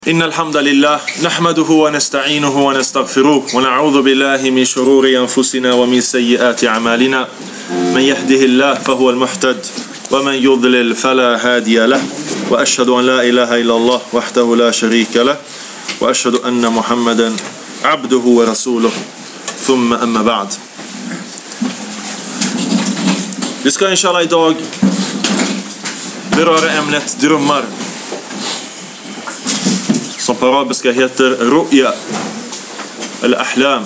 إن الحمد لله نحمده ونستعينه ونستغفره ونعوذ بالله من شرور أنفسنا ومن سيئات أعمالنا من يهده الله فهو المهتد ومن يضلل فلا هادي له وأشهد أن لا إله إلا الله وحده لا شريك له وأشهد أن محمدا عبده ورسوله ثم أما بعد. Vi ska inshallah idag beröra ämnet drömmar, som på arabiska heter ru'ya eller ahlam.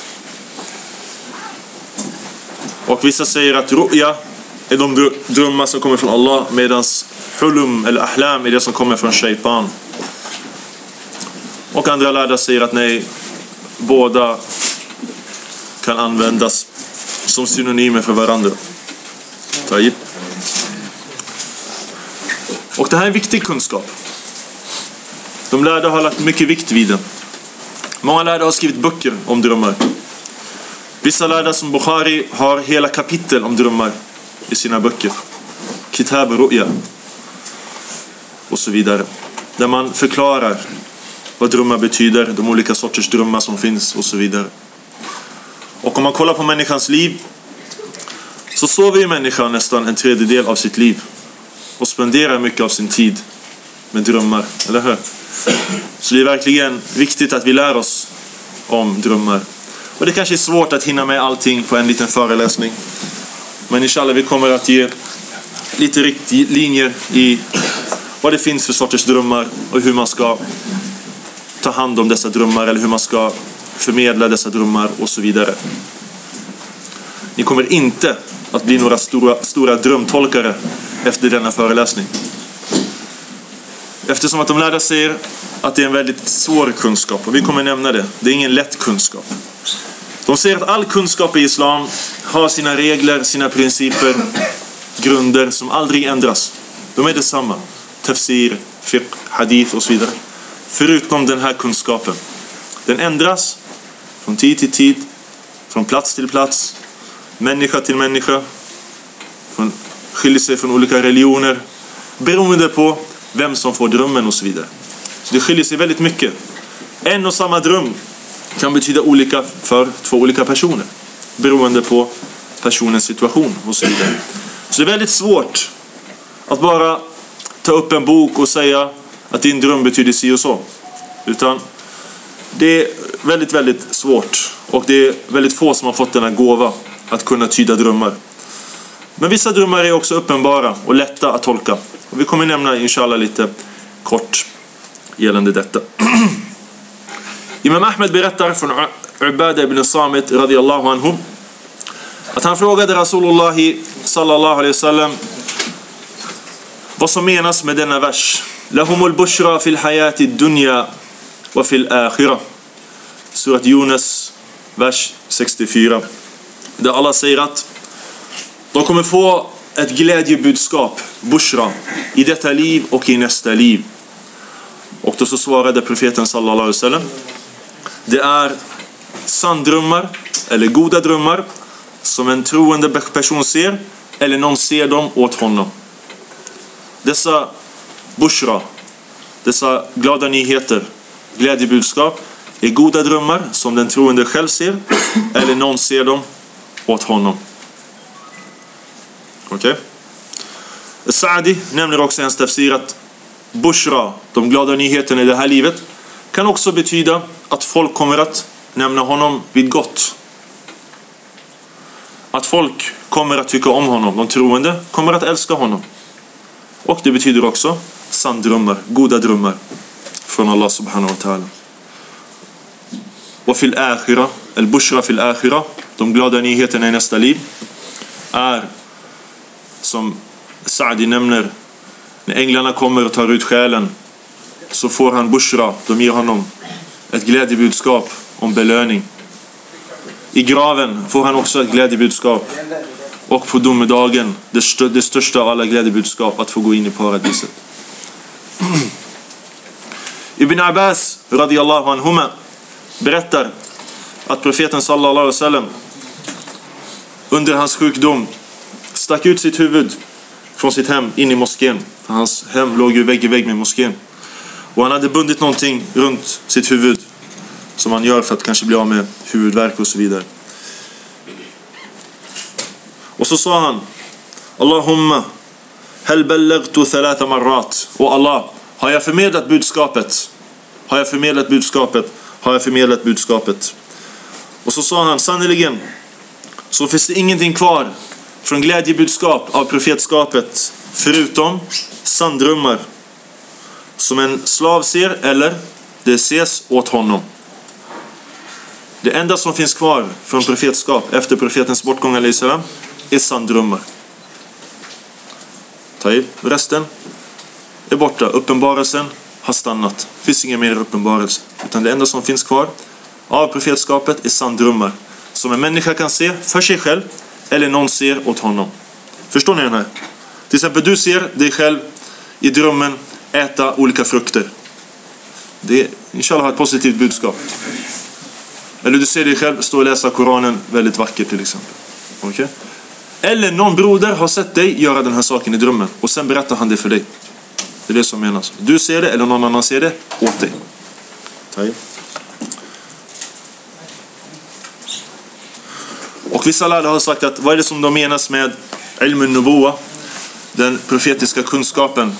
Och vissa säger att ru'ya är de drömmar som kommer från Allah, medan hulum eller ahlam är det som kommer från shaitan. Och andra lärda säger att nej, båda kan användas som synonymer för varandra. Taib. Och det här är en viktig kunskap. De lärda har lagt mycket vikt vid den. Många lärda har skrivit böcker om drömmar. Vissa lärda som Bukhari har hela kapitel om drömmar i sina böcker. Kitab Ru'ya och så vidare. Där man förklarar vad drömmar betyder, de olika sorters drömmar som finns och så vidare. Och om man kollar på människans liv, så sover ju människan nästan en tredjedel av sitt liv och spenderar mycket av sin tid med drömmar, eller hur? Så det är verkligen viktigt att vi lär oss om drömmar. Och det kanske är svårt att hinna med allting på en liten föreläsning, men inshallah vi kommer att ge lite riktlinjer i vad det finns för sorters drömmar och hur man ska ta hand om dessa drömmar, eller hur man ska förmedla dessa drömmar och så vidare. Ni kommer inte att bli några stora drömtolkare efter denna föreläsning, eftersom att de lärda säger att det är en väldigt svår kunskap, och vi kommer nämna det. Det är ingen lätt kunskap. De säger att all kunskap i islam har sina regler, sina principer, grunder som aldrig ändras. De är detsamma. Tafsir, fiqh, hadith och så vidare. Förutom den här kunskapen. Den ändras från tid till tid, från plats till plats, människa till människa, skiljer sig från olika religioner, beroende på vem som får drömmen och så vidare. Så det skiljer sig väldigt mycket. En och samma dröm kan betyda olika för två olika personer, beroende på personens situation och så vidare. Så det är väldigt svårt att bara ta upp en bok och säga att din dröm betyder si och så. Utan det är väldigt, väldigt svårt, och det är väldigt få som har fått denna gåva att kunna tyda drömmar. Men vissa drömmar är också uppenbara och lätta att tolka. Och vi kommer nämna inshallah lite kort gällande detta. Imam Ahmed berättar från Ubadah ibn Samit radiyallahu anhu att han frågade Rasulullah sallallahu alaihi wasallam vad som menas med denna vers. Lahumul bushra fil hayati dunya wa fil akhirah. Surat Yunus, vers 64. Där Allah säger att de kommer få ett glädjebudskap, bushra, i detta liv och i nästa liv. Och då så svarade profeten sallallahu alaihi wasallam: det är sanndrömmar eller goda drömmar som en troende person ser, eller någon ser dem åt honom. Dessa bushra, dessa glada nyheter, glädjebudskap, är goda drömmar som den troende själv ser, eller någon ser dem åt honom. Okej? Sa'di nämner också i hans tafsir att bushra, de glada nyheterna i det här livet, kan också betyda att folk kommer att nämna honom vid gott. Att folk kommer att tycka om honom, de troende kommer att älska honom. Och det betyder också sanndrömmar, goda drömmar från Allah subhanahu wa ta'ala. Och fil akhira, el bushra fil akhira, de glada nyheterna i nästa liv, är, som Sa'di nämner, när änglarna kommer och tar ut själen, så får han bushra, de ger honom ett glädjebudskap om belöning. I graven får han också ett glädjebudskap, och på domedagen det största av alla glädjebudskap, att få gå in i paradiset. Ibn Abbas radiyallahu anhuma berättar att profeten sallallahu alaihi wasallam under hans sjukdom stack ut sitt huvud från sitt hem in i moskén. För hans hem låg ju vägg i vägg med moskén. Och han hade bundit någonting runt sitt huvud som han gör för att kanske bli av med huvudvärk och så vidare. Och så sa han: Allahumma hal ballagtu 3 marrat. Och Allah, har jag förmedlat budskapet? Har jag förmedlat budskapet? Har jag förmedlat budskapet? Och så sa han: sannoliken så finns det ingenting kvar från glädjebudskap av profetskapet förutom sanddrömmar som en slav ser eller det ses åt honom. Det enda som finns kvar från profetskap efter profetens bortgång är sanddrömmar. Resten är borta. Uppenbarelsen har stannat. Det finns ingen mer uppenbarelse. Utan det enda som finns kvar av profetskapet är sanddrömmar som en människa kan se för sig själv eller någon ser åt honom. Förstår ni den här? Till exempel du ser dig själv i drömmen äta olika frukter. Det inshallah har ett positivt budskap. Eller du ser dig själv stå och läsa Koranen väldigt vackert till exempel. Okej? Eller någon broder har sett dig göra den här saken i drömmen och sen berättar han det för dig. Det är det som menas. Du ser det eller någon annan ser det åt dig. Och vissa lärare har sagt att vad är det som de menas med ilmun nubuwa, den profetiska kunskapen?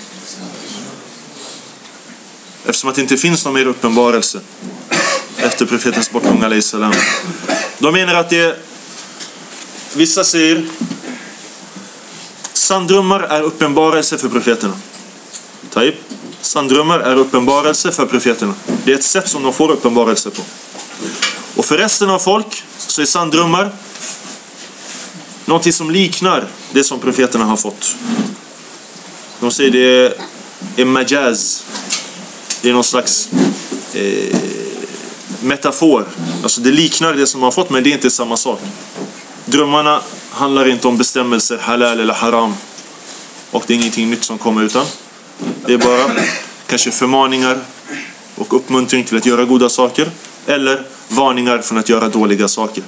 Eftersom att det inte finns någon mer uppenbarelse efter profetens bortgång alayhi salam. De menar att det, vissa säger, sanddrömmar är uppenbarelse för profeterna. Sanddrömmar är uppenbarelse för profeterna. Det är ett sätt som de får uppenbarelse på. Och för resten av folk så är sanddrömmar någonting som liknar det som profeterna har fått. De säger det är majaz. Det är någon slags metafor. Alltså det liknar det som man har fått, men det är inte samma sak. Drömmarna handlar inte om bestämmelser halal eller haram. Och det är ingenting nytt som kommer, utan det är bara kanske förmaningar och uppmuntring till att göra goda saker eller varningar från att göra dåliga saker.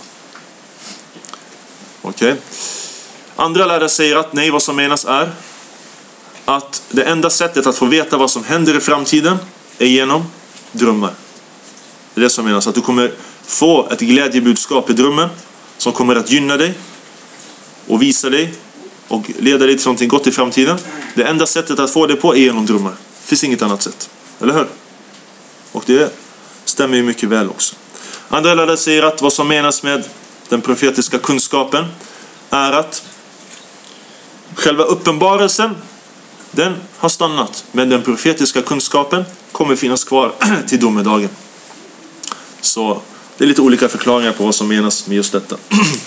Okej. Andra lärare säger att nej, vad som menas är att det enda sättet att få veta vad som händer i framtiden är genom drömmar. Det är det som menas, att du kommer få ett glädjebudskap i drömmen som kommer att gynna dig och visa dig och leda dig till någonting gott i framtiden. Det enda sättet att få det på är genom drömmar. Det finns inget annat sätt. Eller hur? Och det stämmer ju mycket väl också. Andra lärare säger att vad som menas med den profetiska kunskapen är att själva uppenbarelsen, den har stannat, men den profetiska kunskapen kommer finnas kvar till domedagen. Så det är lite olika förklaringar på vad som menas med just detta.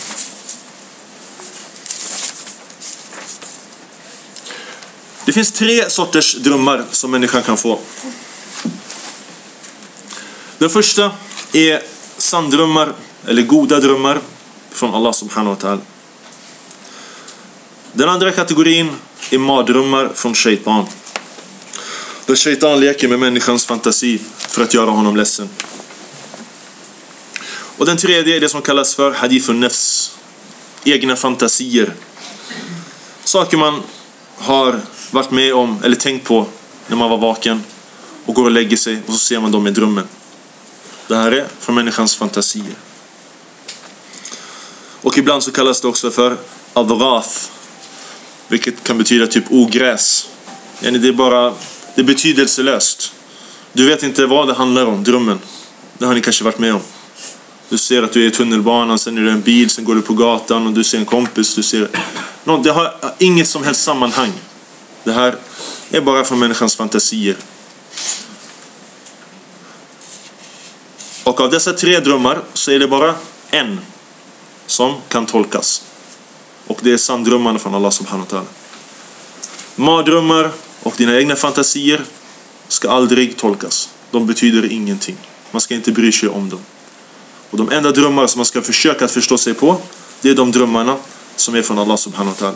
Det finns 3 sorters drömmar som människan kan få. Den första är sanddrömmar eller goda drömmar från Allah subhanahu wa ta'ala. Den andra kategorin är mardrömmar från shaitan. Där shaitan leker med människans fantasi för att göra honom ledsen. Och den tredje är det som kallas för hadithun nafs. Egna fantasier. Saker man har varit med om eller tänkt på när man var vaken och går och lägger sig och så ser man dem i drömmen. Det här är från människans fantasier. Och ibland så kallas det också för adghath, vilket kan betyda typ ogräs. Det är betydelselöst. Du vet inte vad det handlar om, drömmen. Det har ni kanske varit med om. Du ser att du är i tunnelbanan, sen är det en bil, sen går du på gatan och du ser en kompis, du ser något. Det har inget som helst sammanhang. Det här är bara från människans fantasier. Och av dessa 3 drömmar så är det bara en som kan tolkas. Och det är sanddrömmarna från Allah subhanahu wa ta'ala. Mardrömmar och dina egna fantasier ska aldrig tolkas. De betyder ingenting. Man ska inte bry sig om dem. Och de enda drömmar som man ska försöka att förstå sig på, det är de drömmarna som är från Allah subhanahu wa ta'ala.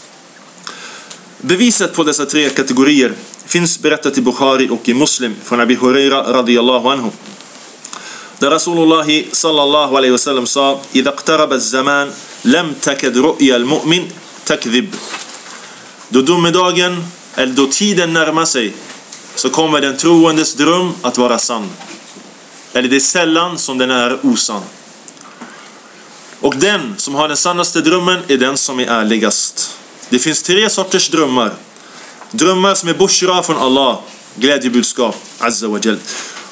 Beviset på dessa 3 kategorier finns berättat i Bukhari och i Muslim från Abi Huraira radiyallahu anhu. Där Rasulullah sallallahu alaihi wasallam sa: "Idha iqtaraba az-zaman lam takad ru'ya al-mu'min takdhib." Då domedagen eller då tiden närmar sig så kommer den troendes dröm att vara sann. Eller det är sällan som den är osann. Och den som har den sannaste drömmen är den som är ärligast. Det finns 3 sorters drömmar. Drömmar som är bushra från Allah, glädjebudskap, azza wa jal.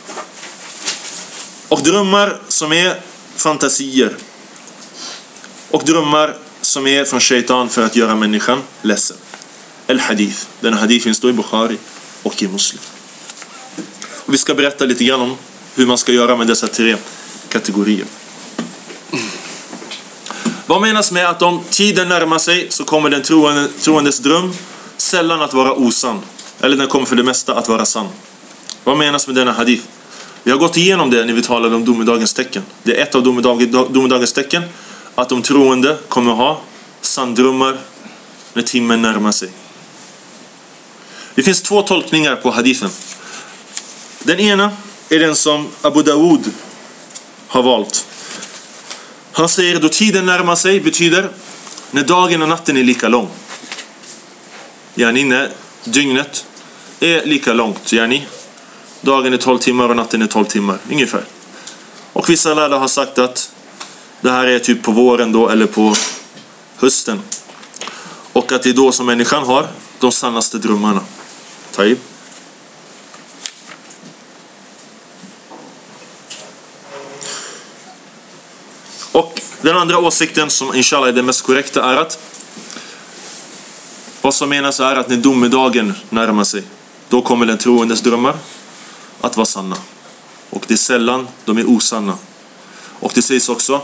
Och drömmar som är fantasier. Och drömmar som är från shaitan för att göra människan ledsen. El-hadith. Den hadith finns då i Bukhari och i Muslim. Och vi ska berätta lite grann om hur man ska göra med dessa 3 kategorier. Vad menas med att om tiden närmar sig så kommer den troendes dröm sällan att vara osann? Eller den kommer för det mesta att vara sann. Vad menas med denna hadith? Vi har gått igenom det när vi talade om domedagens tecken. Det är ett av domedagens tecken att de troende kommer ha sanndrömmar när timmen närmar sig. Det finns 2 tolkningar på hadithen. Den ena är den som Abu Dawud har valt. Han säger då tiden närmar sig betyder när dagen och natten är lika lång. Yani när dygnet är lika långt. Yani dagen är 12 timmar och natten är 12 timmar ungefär. Och vissa lärare har sagt att det här är typ på våren då eller på hösten. Och att det är då som människan har de sannaste drömmarna. Taib. Och den andra åsikten som inshallah är den mest korrekta är att vad som menas är att när domedagen närmar sig då kommer den troendes drömmar att vara sanna. Och det är sällan de är osanna. Och det sägs också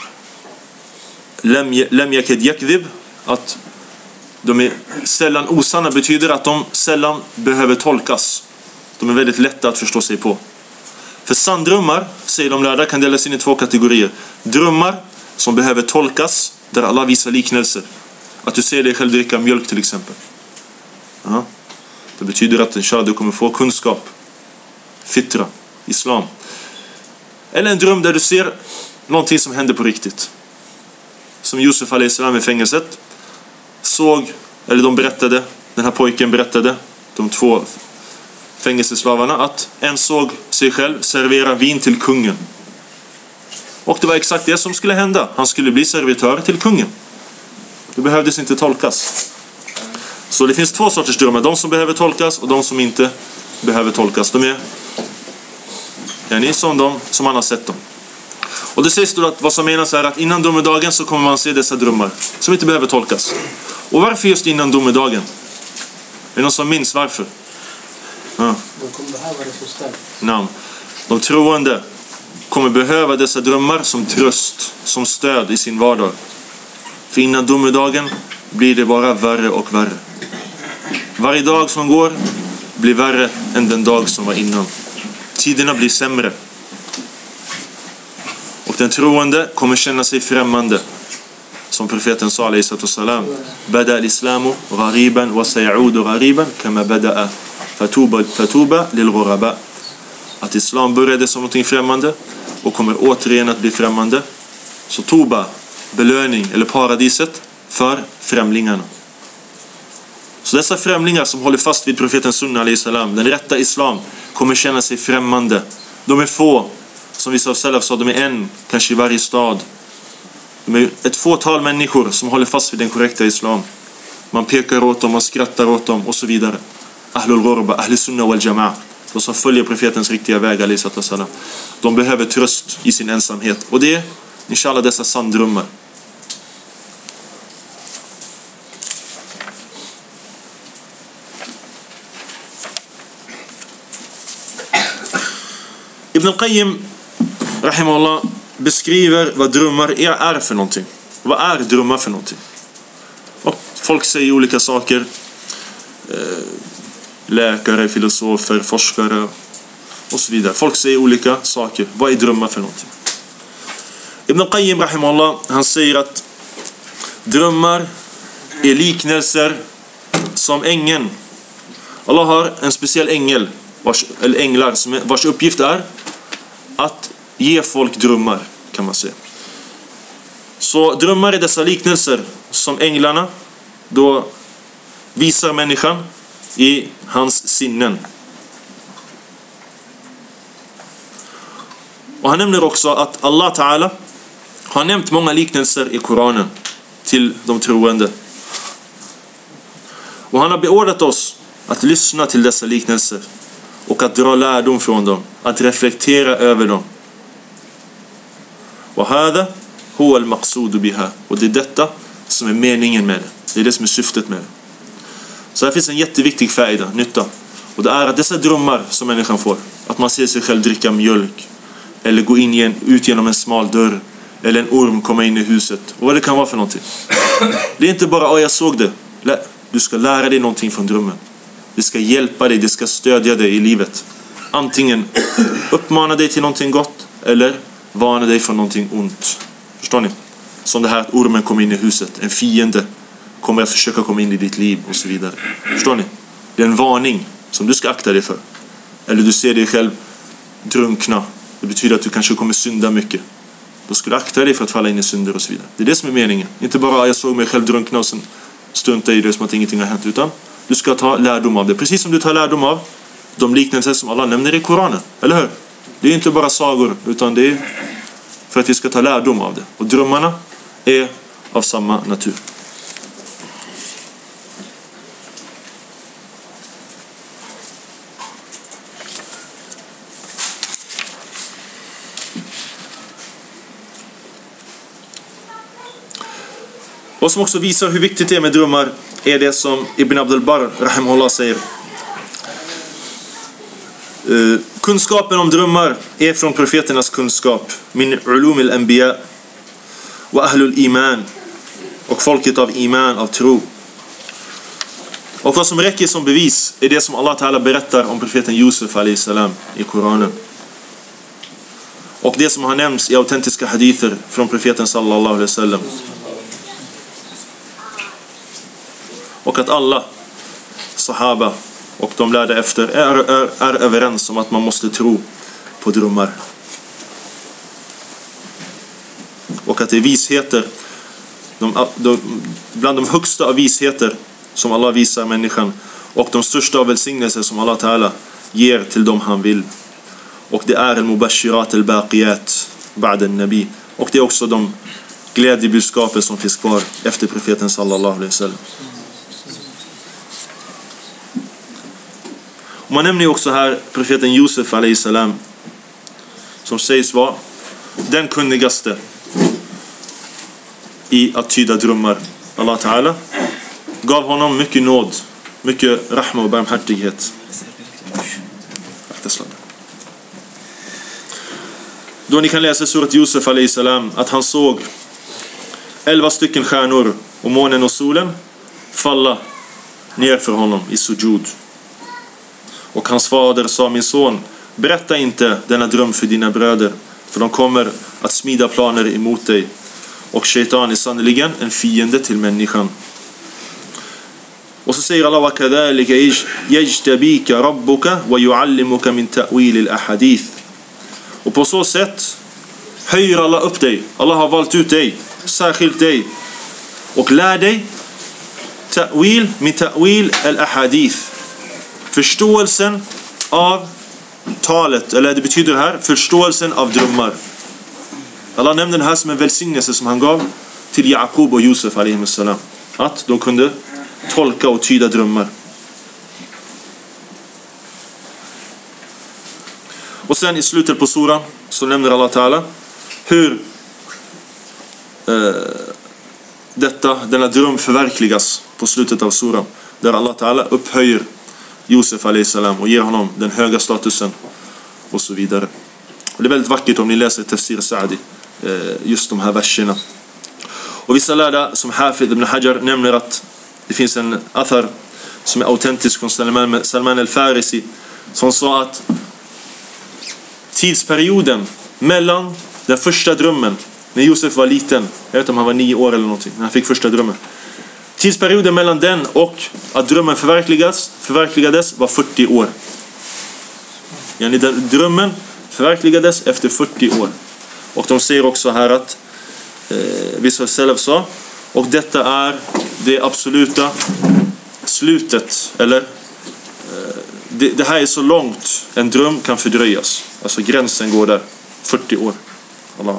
Lem yakad yakdhib, att de är sällan osanna betyder att de sällan behöver tolkas. De är väldigt lätta att förstå sig på. För sanndrömmar, säger de lärda, kan delas in i 2 kategorier. Drömmar som behöver tolkas, där alla visar liknelser. Att du ser dig själv dricka mjölk till exempel. Ja. Det betyder att inshallah du kommer få kunskap. Fitra, islam. Eller en dröm där du ser någonting som händer på riktigt. Som Yusuf a.s. i fängelset såg, eller de berättade, den här pojken berättade, de 2 fängelseslavarna, att en såg sig själv servera vin till kungen. Och det var exakt det som skulle hända. Han skulle bli servitör till kungen. Det behövdes inte tolkas. Så det finns 2 sorters drömmar. De som behöver tolkas och de som inte behöver tolkas. De är som de som man har sett dem. Och det sägs då att vad som menas är att innan domedagen så kommer man se dessa drömmar som inte behöver tolkas. Och varför just innan domedagen? Är det någon som minns varför? Ja. De kommer behöva det så starkt. Nej. De troende kommer behöva dessa drömmar som tröst, som stöd i sin vardag. För innan domedagen blir det bara värre och värre. Varje dag som går blir värre än den dag som var innan. Tiderna blir sämre. Och den troende kommer känna sig främmande. Som profeten sa alayhi salam. Bada al-islamu ghariban wa sayaudu ghariban kama bada'a fatuba lil-ghuraba. Att islam började som något främmande och kommer återigen att bli främmande. Så tuba, belöning eller paradiset för främlingarna. Så dessa främlingar som håller fast vid profeten sunna alayhi salam, den rätta islam, kommer känna sig främmande. De är få. Som vi sa, de är en, kanske i varje stad. De är ett fåtal människor som håller fast vid den korrekta islam. Man pekar åt dem, man skrattar åt dem och så vidare. Ahlul ghurba, ahli sunna wal jama'a. De som följer profetens riktiga väg, alayhi salam. De behöver tröst i sin ensamhet. Och det är, inshallah, dessa sanndrömmar. Ibn al-Qayyim rahimahullah beskriver vad drömmar är för någonting. Vad är drömmar för någonting? Och folk säger olika saker. Läkare, filosofer, forskare och så vidare. Folk säger olika saker. Vad är drömmar för någonting? Ibn al-Qayyim rahimahullah, han säger att drömmar är liknelser som ängeln. Allah har en speciell ängel, eller änglar, vars uppgift är att ge folk drömmar, kan man säga. Så drömmar är dessa liknelser som änglarna då visar människan i hans sinnen. Och han nämner också att Allah Ta'ala har nämnt många liknelser i Koranen till de troende. Och han har beordrat oss att lyssna till dessa liknelser och att dra lärdom från dem, att reflektera över dem. Och hada huwa al-maqsudu biha. Och det är detta som är meningen med det. Det är det som är syftet med det. Så här finns en jätteviktig färda, nytta. Och det är att dessa drömmar som människan får, att man ser sig själv dricka mjölk, eller gå in ut genom en smal dörr, eller en orm komma in i huset, och vad det kan vara för någonting. Det är inte bara, jag såg det. Du ska lära dig någonting från drömmen. Det ska hjälpa dig, det ska stödja dig i livet. Antingen uppmana dig till någonting gott, eller varna dig för någonting ont. Förstår ni? Som det här att ormen kommer in i huset, en fiende kommer att försöka komma in i ditt liv och så vidare. Förstår ni? Det är en varning som du ska akta dig för. Eller du ser dig själv drunkna. Det betyder att du kanske kommer synda mycket. Då ska du akta dig för att falla in i synder och så vidare. Det är det som är meningen. Inte bara jag såg mig själv drunkna och sen strunta i det som att ingenting har hänt. Utan du ska ta lärdom av det. Precis som du tar lärdom av de liknelser som Allah nämner i Koranen. Eller hur? Det är inte bara sagor, utan det är för att vi ska ta lärdom av det. Och drömmarna är av samma natur. Vad som också visar hur viktigt det är med drömmar är det som Ibn Abdul Barr rahimahullah säger. Kunskapen om drömmar är från profeternas kunskap, min ulum al-anbiya wa ahlul iman, och folket av iman, av tro. Och vad som räcker som bevis är det som Allah Ta'ala berättar om profeten Yusuf alayhi salam i Koranen. Och det som har nämnts i autentiska hadither från profeten sallallahu alaihi wasallam. Och att alla sahaba och de lärde efter är överens om att man måste tro på drömmar. Och att det är visheter, bland de högsta av visheter som Allah visar människan, och de största av välsignelser som Allah Ta'ala ger till dem han vill. Och det är al-mubashirat al-baqiyat ba'da al-nabi. Och det är också de glädjebudskapen som finns kvar efter profeten sallallahu alaihi wasallam. Man nämner ju också här profeten Yusuf alayhi salam, som sägs vara den kunnigaste i att tyda drömmar. Allah Ta'ala gav honom mycket nåd, mycket rahma och barmhärtighet. Då ni kan läsa surat Yusuf alayhi salam att han såg 11 stycken stjärnor och månen och solen falla ner för honom i sujud. Och hans fader sa, min son, berätta inte denna dröm för dina bröder, för de kommer att smida planer emot dig. Och shaitan är sannoliken en fiende till människan. Och så säger Allah, وَكَذَلِكَ يَجْتَبِيكَ رَبُّكَ وَيُعَلِّمُكَ مِنْ تَأْوِيلِ الْأَحَدِيثِ. Och på så sätt höjer Allah upp dig. Allah har valt ut dig, särskilt dig, och lär dig min ta'wil al-ahadith, förståelsen av talet, eller det betyder här förståelsen av drömmar. Allah nämnde det här som en välsignelse som han gav till Jakob och Yusuf alayhi salam, att de kunde tolka och tyda drömmar. Och sen i slutet på suran så nämner Allah Ta'ala hur denna dröm förverkligas på slutet av suran, där Allah Ta'ala upphöjer Yusuf alayhi salam och ger honom den höga statusen och så vidare. Och det är väldigt vackert om ni läser Tafsir Sa'di, just de här verserna. Och vissa lärda som Hafid ibn Hajar nämner att det finns en athar som är autentisk från Salman al-Farisi, som sa att tidsperioden mellan den första drömmen, när Yusuf var liten, jag vet inte om han var 9 år eller någonting, när han fick första drömmen, tidsperioden mellan den och att drömmen förverkligades var 40 år. Yani drömmen förverkligades efter 40 år. Och de säger också här att vissa salaf sa, och detta är det absoluta slutet, eller det här är så långt en dröm kan fördröjas. Alltså gränsen går där. 40 år. Allah.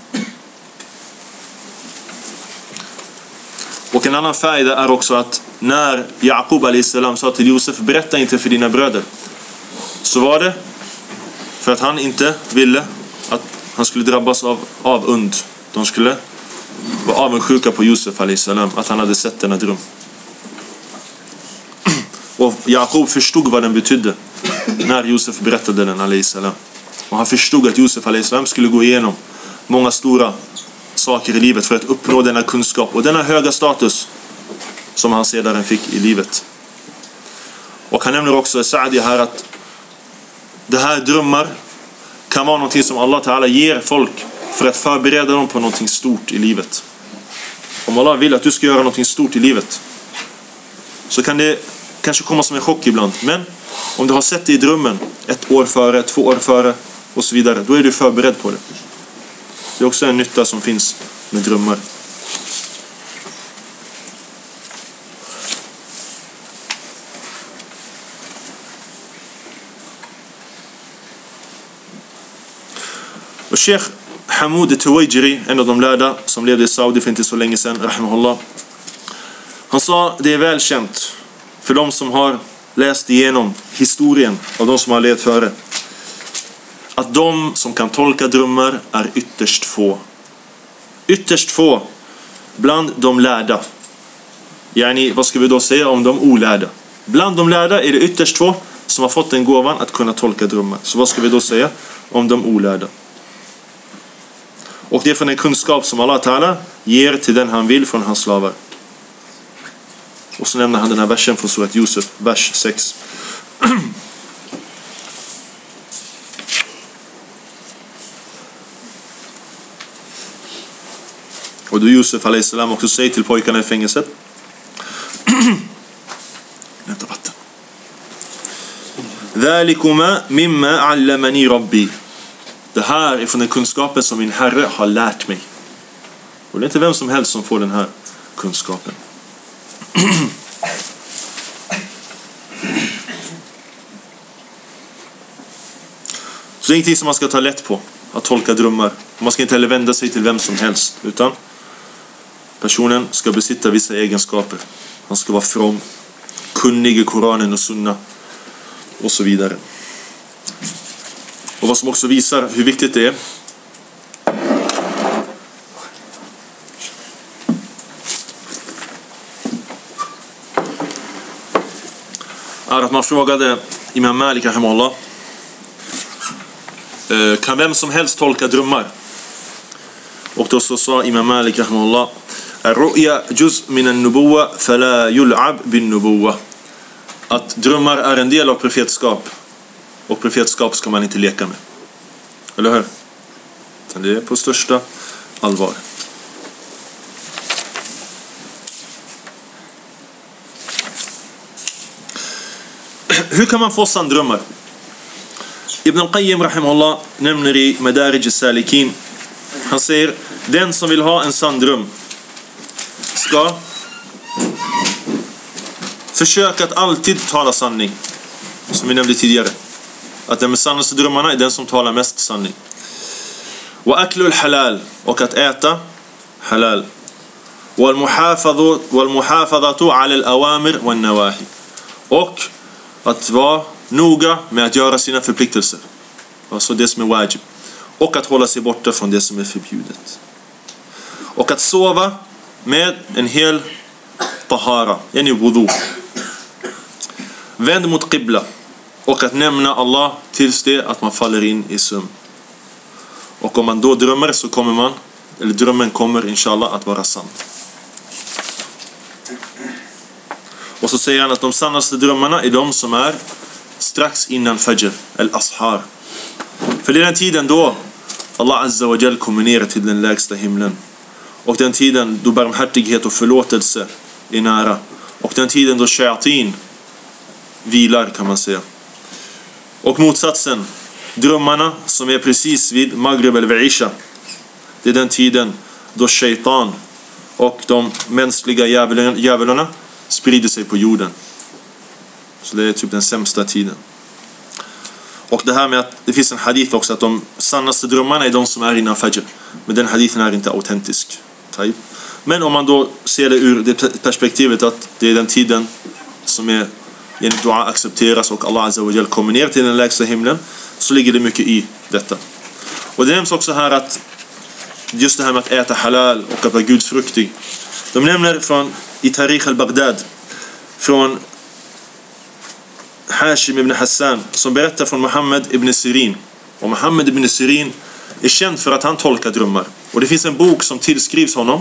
Och en annan färd är också att när Jakob a.s. sa till Josef, berätta inte för dina bröder, så var det för att han inte ville att han skulle drabbas av und. De skulle vara avundsjuka på Josef a.s. att han hade sett denna dröm. Och Jakob förstod vad den betydde när Josef berättade den a.s. Och han förstod att Josef a.s. skulle gå igenom många stora saker i livet för att uppnå denna kunskap och denna höga status som han sedan fick i livet. Och han nämner också Sa'di här att det här drömmar kan vara någonting som Allah Ta'ala ger folk för att förbereda dem på någonting stort i livet. Om Allah vill att du ska göra någonting stort i livet, så kan det kanske komma som en chock ibland. Men om du har sett det i drömmen 1 år före, 2 år före och så vidare, då är du förberedd på det. Det är också en nytta som finns med drömmar. Och Sheikh Hamoud Tuwaijiri, en av de lärda som levde i Saudi för inte så länge sedan, rahimahullah, han sa, det är välkänt för de som har läst igenom historien av de som har levt före, att de som kan tolka drömmar är ytterst få. Ytterst få bland de lärda. Yani, vad ska vi då säga om de olärda? Bland de lärda är det ytterst få som har fått den gåvan att kunna tolka drömmar. Så vad ska vi då säga om de olärda? Och det är från en kunskap som Allah Ta'ala ger till den han vill från hans slavar. Och så nämner han den här versen från surat Yusuf, vers 6. Och då Yusuf a.s. också säger till pojkarna i fängelset, vänta vatten. Dhalikuma mimma allamani rabbi. Det här är från den kunskapen som min Herre har lärt mig. Och det är inte vem som helst som får den här kunskapen. Så det är ingenting som man ska ta lätt på, att tolka drömmar. Man ska inte heller vända sig till vem som helst, utan personen ska besitta vissa egenskaper. Han ska vara from, kunnig i Koranen och Sunna och så vidare. Och vad som också visar hur viktigt det är att man frågade Imam Malik rahimahullah, kan vem som helst tolka drömmar? Och då så sa Imam Malik rahimahullah, ar-ru'ya juz min an-nubuwa fala yul'ab bin-nubuwa. Att drömmar är en del av profetskap, och profetskap ska man inte leka med. Eller hur? Det är på största allvar. Hur kan man få sann drömmar? Ibn al-Qayyim rahimahullah nämner i Madarij al-Salikin, han säger, den som vill ha en sann dröm ska försöka att alltid tala sanning. Som vi nämnde tidigare, att den med sannaste drömmarna är den som talar mest sanning. Wa aklul halal, och att äta halal. Wal muhafadhatu ala al-awamir wan nawahi, och att vara noga med att göra sina förpliktelser, alltså det som är wajib, och att hålla sig borta från det som är förbjudet. Och att sova med en hel tahara, yani wudu. Vänd mot qibla, och att nämna Allah tills det att man faller in i sömn. Och om man då drömmer, så kommer drömmen kommer inshallah att vara sann. Och så säger han att de sannaste drömmarna är de som är strax innan fajr, al-ashar. För det är den tiden då Allah Azza wa Jal kommer ner till den lägsta himlen. Och den tiden då barmhärtighet och förlåtelse är nära. Och den tiden då shayatin vilar, kan man säga. Och motsatsen, drömmarna som är precis vid Maghrib eller Isha, det är den tiden då shaitan och de mänskliga djävulerna sprider sig på jorden. Så det är typ den sämsta tiden. Och det här med att det finns en hadith också att de sannaste drömmarna är de som är innan fajr. Men den hadithen är inte autentisk. Men om man då ser det ur det perspektivet att det är den tiden som är en dua accepteras och Allah Azza wa Jal kommer ner till den lägsta himlen, så ligger det mycket i detta. Och det nämns också här att just det här med att äta halal och att vara gudsfruktig. De nämner i Tarikh al-Baghdad från Hashim ibn Hassan som berättar från Muhammad ibn Sirin. Och Muhammad ibn Sirin är känd för att han tolkar drömmar. Och det finns en bok som tillskrivs honom,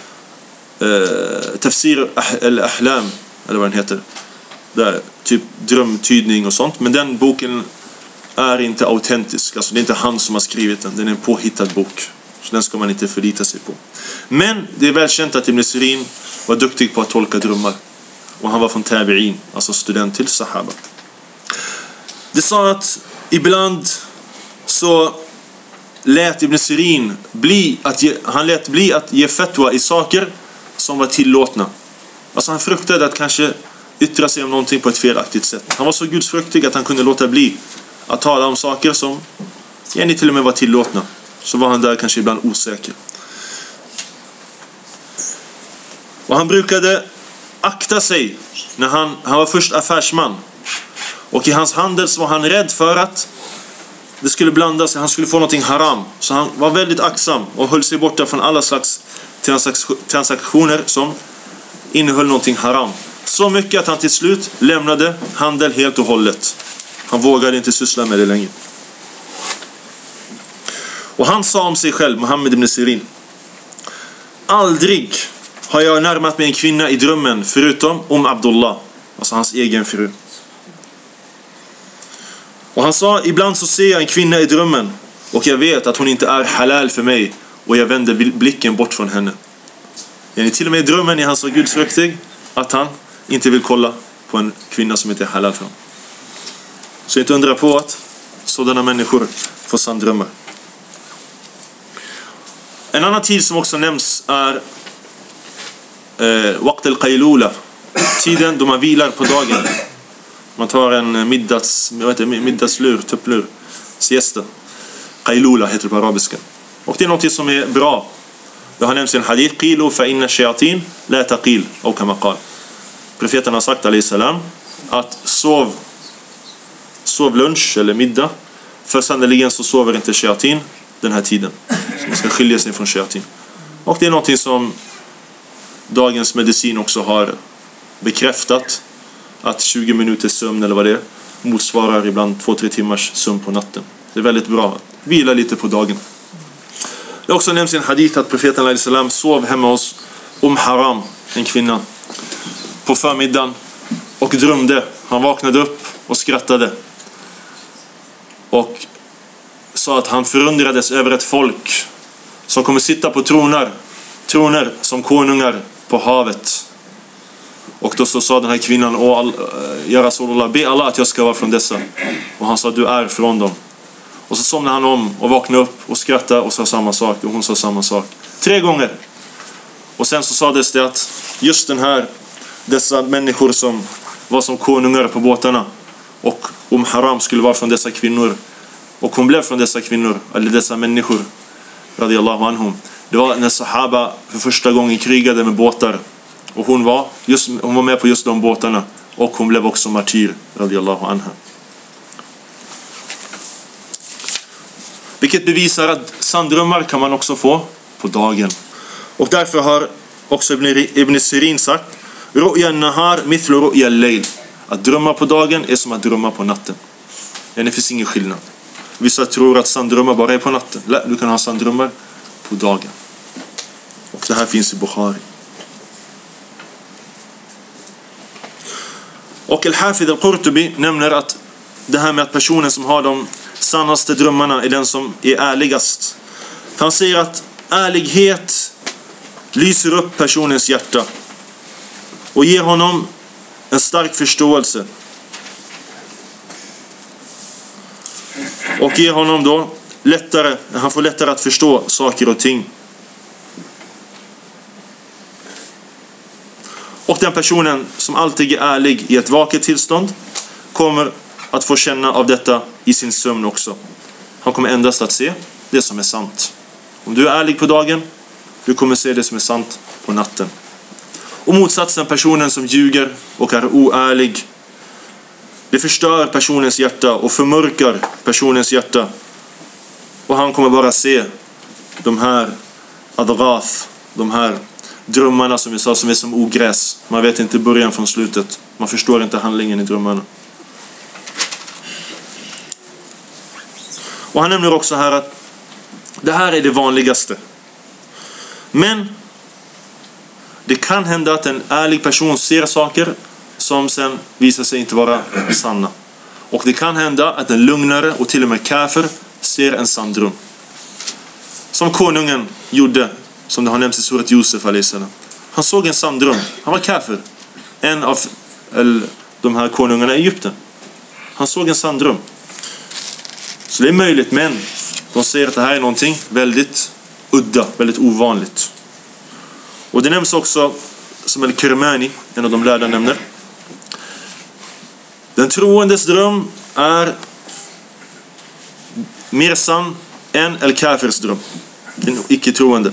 Tafsir al-Ahlam, eller vad den heter. Där, typ drömtydning och sånt. Men den boken är inte autentisk. Alltså det är inte han som har skrivit den. Den är en påhittad bok. Så den ska man inte förlita sig på. Men det är välkänt att Ibn Sirin var duktig på att tolka drömmar. Och han var från Tabi'in, alltså student till Sahaba. Det sa att ibland så lät Ibn Sirin bli att ge fatwa i saker som var tillåtna. Alltså han fruktade att kanske yttra sig om någonting på ett felaktigt sätt. Han var så gudsfruktig att han kunde låta bli att tala om saker som till och med var tillåtna. Så var han där kanske ibland osäker. Och han brukade akta sig när han var först affärsman. Och i hans handel så var han rädd för att det skulle blanda sig, han skulle få någonting haram. Så han var väldigt aktsam och höll sig borta från alla slags transaktioner som innehöll någonting haram. Så mycket att han till slut lämnade handel helt och hållet. Han vågade inte syssla med det längre. Och han sa om sig själv, Muhammad ibn Sirin: aldrig har jag närmat mig en kvinna i drömmen förutom Abdullah, alltså hans egen fru. Och han sa: ibland så ser jag en kvinna i drömmen och jag vet att hon inte är halal för mig och jag vänder blicken bort från henne. Till och med i drömmen är han så gudsfruktig att han inte vill kolla på en kvinna som inte är halal för honom. Så inte undra på att sådana människor får sanddrömmar. En annan tid som också nämns är waqt al-qaylula, tiden då man vilar på dagen. Man tar en middagslur, tupplur, siesta. Qaylula heter det på arabiska. Och det är något som är bra. Det har nämnts i en hadith: qilu fa inna shayatin la taqil, och kama qal. Profeten har sagt alayhi salam att sov lunch eller middag, för sannoliken så sover inte shayatin den här tiden. Så man ska skilja sig från shayatin. Och det är något som dagens medicin också har bekräftat, att 20 minuters sömn eller vad det är motsvarar ibland 2-3 timmars sömn på natten. Det är väldigt bra att vila lite på dagen. Det har också nämnts i en hadith att profeten alayhi salam sov hemma hos Haram, en kvinna, på förmiddagen och drömde. Han vaknade upp och skrattade och sa att han förundrades över ett folk som kommer sitta på troner som konungar på havet. Och då så sa den här kvinnan: ja Rasulullah, be Allah att jag ska vara från dessa. Och han sa: du är från dem. Och så somnade han om och vaknade upp och skrattade och sa samma sak, och hon sa samma sak 3 gånger. Och sen så sades det att just dessa människor som var som konungar på båtarna, och Haram skulle vara från dessa kvinnor, och hon blev från dessa kvinnor, eller dessa människor, radiyallahu anhum. Det var när Sahaba för första gången krigade med båtar, och hon var med på just de båtarna, och hon blev också martyr, radiyallahu anha. Vilket bevisar att sanddrömmar kan man också få på dagen. Och därför har också Ibn Sirin sagt: ru'ya an-nahar mithlu ru'ya al-layl. Att drömma på dagen är som att drömma på natten. Det finns ingen skillnad. Vissa tror att sanddrömmar bara är på natten. Du kan ha sanddrömmar på dagen. Och det här finns i Bukhari. Och Al-Hafidh al-Qurtubi nämner att det här med att personen som har de sannaste drömmarna är den som är ärligast. Han säger att ärlighet lyser upp personens hjärta och ger honom en stark förståelse. Och ger honom då han får lättare att förstå saker och ting. Och den personen som alltid är ärlig i ett vaket tillstånd kommer att få känna av detta i sin sömn också. Han kommer endast att se det som är sant. Om du är ärlig på dagen, du kommer se det som är sant på natten. Och motsatsen, personen som ljuger och är oärlig, det förstör personens hjärta och förmörkar personens hjärta. Och han kommer bara se de här adghath, de här drömmarna som vi sa, som är som ogräs. Man vet inte början från slutet. Man förstår inte handlingen i drömmarna. Och han nämner också här att det här är det vanligaste. Men det kan hända att en ärlig person ser saker som sen visar sig inte vara sanna. Och det kan hända att en lugnare och till och med kafir ser en sann dröm. Som konungen gjorde, som det har nämnts i surat Josef a.s. Han såg en sann dröm. Han var kafir. En av de här konungarna i Egypten. Han såg en sann dröm. Så det är möjligt, men de säger att det här är någonting väldigt udda, väldigt ovanligt. Och det nämns också, som Al-Kirmani, en av de lärda, nämner. Den troendes dröm är mer sann än Al-Kafirs dröm. Den icke-troende.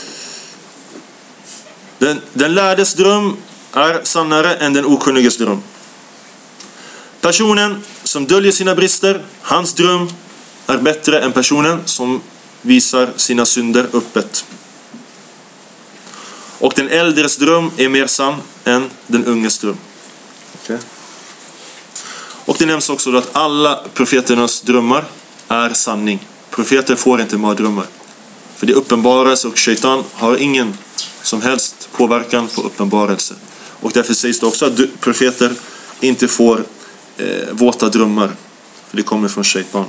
Den lärdes dröm är sannare än den okunniges dröm. Personen som döljer sina brister, hans dröm är bättre än personen som visar sina synder öppet. Och den äldres dröm är mer sann än den unges dröm. Okay. Och det nämns också att alla profeternas drömmar är sanning. Profeter får inte mardrömmar. För det uppenbarelse och shaitan har ingen som helst påverkan på uppenbarelse. Och därför sägs det också att profeter inte får våta drömmar. För det kommer från shaitan.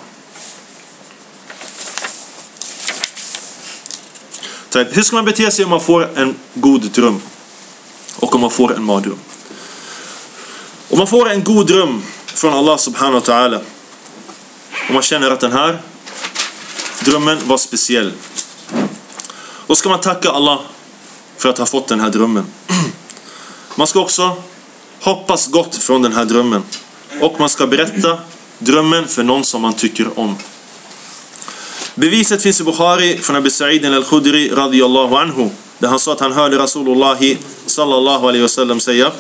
Hur ska man bete sig om man får en god dröm? Och om man får en mardröm? Om man får en god dröm från Allah subhanahu wa ta'ala, och man känner att den här drömmen var speciell, då ska man tacka Allah för att ha fått den här drömmen. Man ska också hoppas gott från den här drömmen. Och man ska berätta drömmen för någon som man tycker om. Beviset finns i Bukhari från Abu Sa'id al-Khudri radiyallahu anhu, där han sa att han hörde Rasulullah sallallahu alaihi wasallam säga: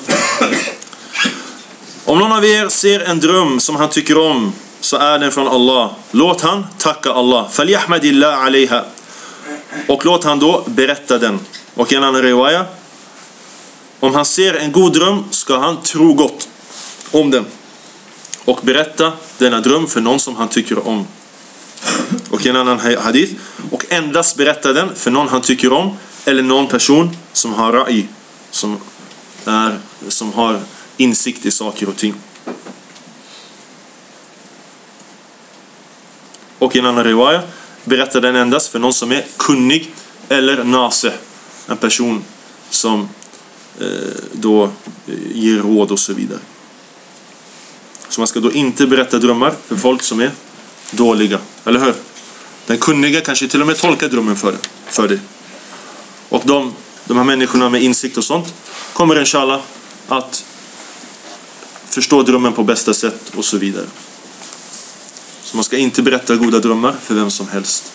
om någon av er ser en dröm som han tycker om, så är den från Allah. Låt han tacka Allah. Falyahmadillah alaiha. Och låt han då berätta den. Och i en annan riwaya: om han ser en god dröm ska han tro gott om den och berätta denna dröm för någon som han tycker om. Och i en annan hadith: och endast berätta den för någon han tycker om, eller någon person som har ra'i, som har insikt i saker och ting. Och i en annan riwaya: berätta den endast för någon som är kunnig eller nasih, en person som då ger råd och så vidare. Så man ska då inte berätta drömmar för folk som är dåliga, eller hur? Den kunniga kanske till och med tolkar drömmen för dig. Och de här människorna med insikt och sånt kommer inshallah att förstå drömmen på bästa sätt och så vidare. Så man ska inte berätta goda drömmar för vem som helst.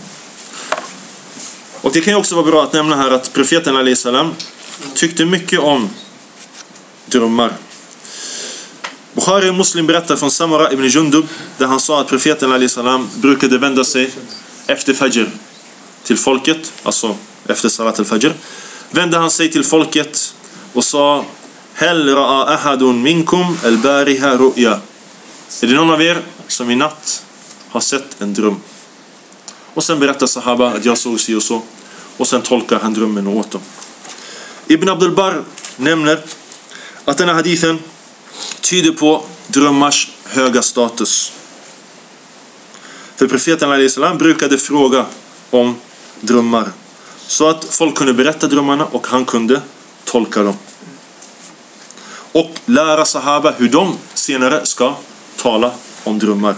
Och det kan ju också vara bra att nämna här att profeten alayhi salam tyckte mycket om drömmar. Bukhari och Muslim berättar från Samara ibn Jundub, där han sa att profeten alayhi salam brukade vända sig efter fajr till folket, alltså efter salat al-fajr, vände han sig till folket och sa: hel ra'a ahadun minkum al-bariha ru'ya. Är det någon av er som i natt har sett en dröm? Och sen berättar sahaba att jag såg si och så, och sen tolkar han drömmen åt dem. Ibn Abdul Barr nämner att den här hadithen tyder på drömmars höga status. För profeten alayhi salam brukade fråga om drömmar, så att folk kunde berätta drömmarna och han kunde tolka dem. Och lära sahaba hur de senare ska tala om drömmar.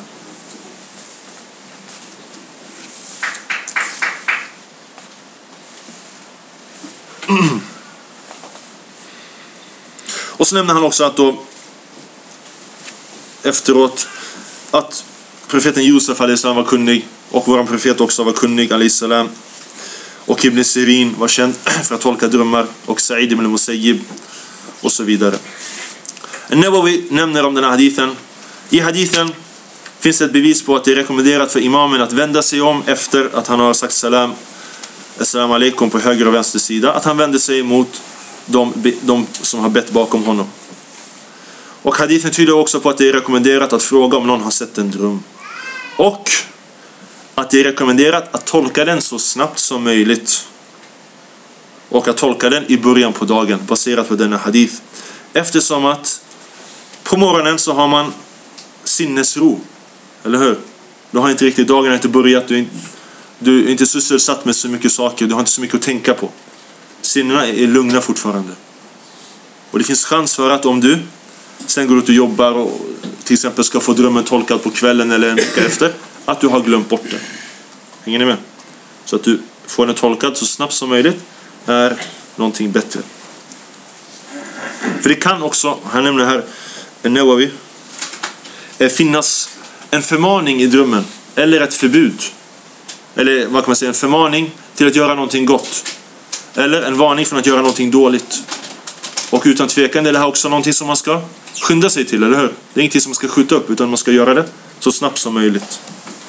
Och så nämner han också att då efteråt att profeten Josef alaihissalam var kunnig, och vår profet också var kunnig alaihissalam, och Ibn Sirin var känd för att tolka drömmar, och Sa'id ibn Musayyib och så vidare. Nawawi nämner om den här hadithen. I hadithen finns ett bevis på att det är rekommenderat för imamen att vända sig om efter att han har sagt salam, assalamu alaikum på höger och vänster sida, att han vänder sig mot de som har bett bakom honom. Och hadithen tyder också på att det är rekommenderat att fråga om någon har sett en dröm, och att det är rekommenderat att tolka den så snabbt som möjligt, och att tolka den i början på dagen baserat på denna hadith, eftersom att på morgonen så har man sinnesro, eller hur? Du har inte riktigt, dagen har inte börjat, du är inte sysselsatt med så mycket saker, du har inte så mycket att tänka på, sinnena är lugna fortfarande, och det finns chans för att om du sen går ut och jobbar och till exempel ska få drömmen tolkad på kvällen eller en vecka efter, att du har glömt bort det. Hänger ni med? Så att du får den tolkad så snabbt som möjligt är någonting bättre. För det kan också, han nämner här Nawawi, finnas en förmaning i drömmen, eller ett förbud, eller vad kan man säga, en förmaning till att göra någonting gott, eller en varning från att göra någonting dåligt. Och utan tvekan är det här också någonting som man ska skynda sig till, eller hur? Det är ingenting som man ska skjuta upp, utan man ska göra det så snabbt som möjligt.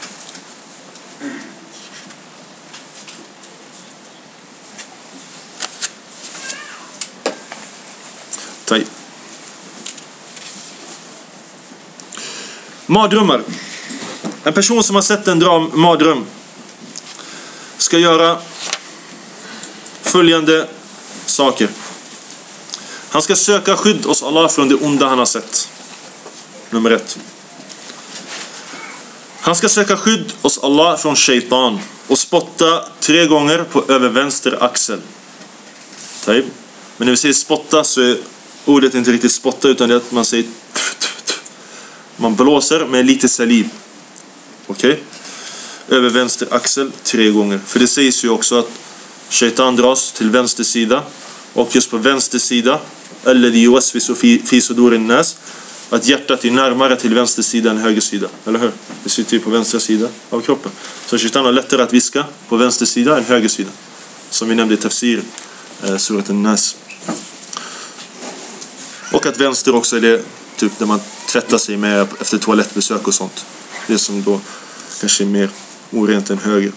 Mardrömmar. En person som har sett en mardröm ska göra följande saker. Han ska söka skydd hos Allah från det onda han har sett. Nummer 1. Han ska söka skydd hos Allah från shaitan och spotta 3 gånger på över vänster axel. Men när vi säger spotta så är ordet inte riktigt spotta, utan det är att man säger man blåser med lite saliv. Okej? Över vänster axel 3 gånger. För det sägs ju också att shaitan dras till vänster sida, och just på vänster sida alladhi yuwaswisu fi sudurin nas, att hjärtat är närmare till vänster sida än höger sida, eller hur? Det sitter ju på vänstra sida av kroppen. Så shaitan har lättare att viska på vänster sida än höger sida, som vi nämnde i tafsir surat an-nas. Och att vänster också är det typ där man tvättar sig med efter toalettbesök och sånt. Det som då kanske är mer orent än höger.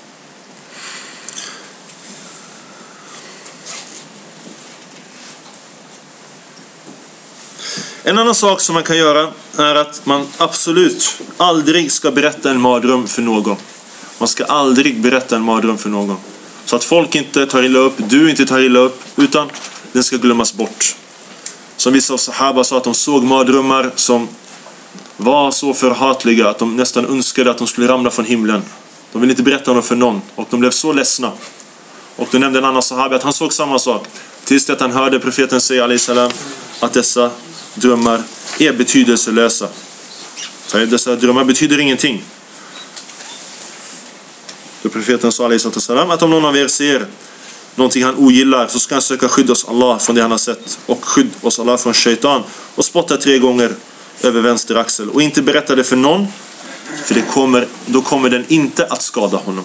En annan sak som man kan göra är att man absolut aldrig ska berätta en mardröm för någon. Man ska aldrig berätta en mardröm för någon. Så att folk inte tar illa upp, du inte tar illa upp, utan den ska glömmas bort. Som vissa av sahaba sa, att de såg mardrömmar som var så förhatliga att de nästan önskade att de skulle ramla från himlen. De ville inte berätta dem för någon, och de blev så ledsna. Och då nämnde en annan sahaba att han såg samma sak, tills att han hörde profeten säga alaihissalam att dessa drömmar är betydelselösa. Så dessa drömmar betyder ingenting. Så profeten sa alaihissalam att om någon av er ser någonting han ogillar, så ska han söka skydd hos Allah från det han har sett, och skydd hos Allah från shaitan, och spotta 3 gånger över vänster axel, och inte berätta det för någon, för då kommer den inte att skada honom.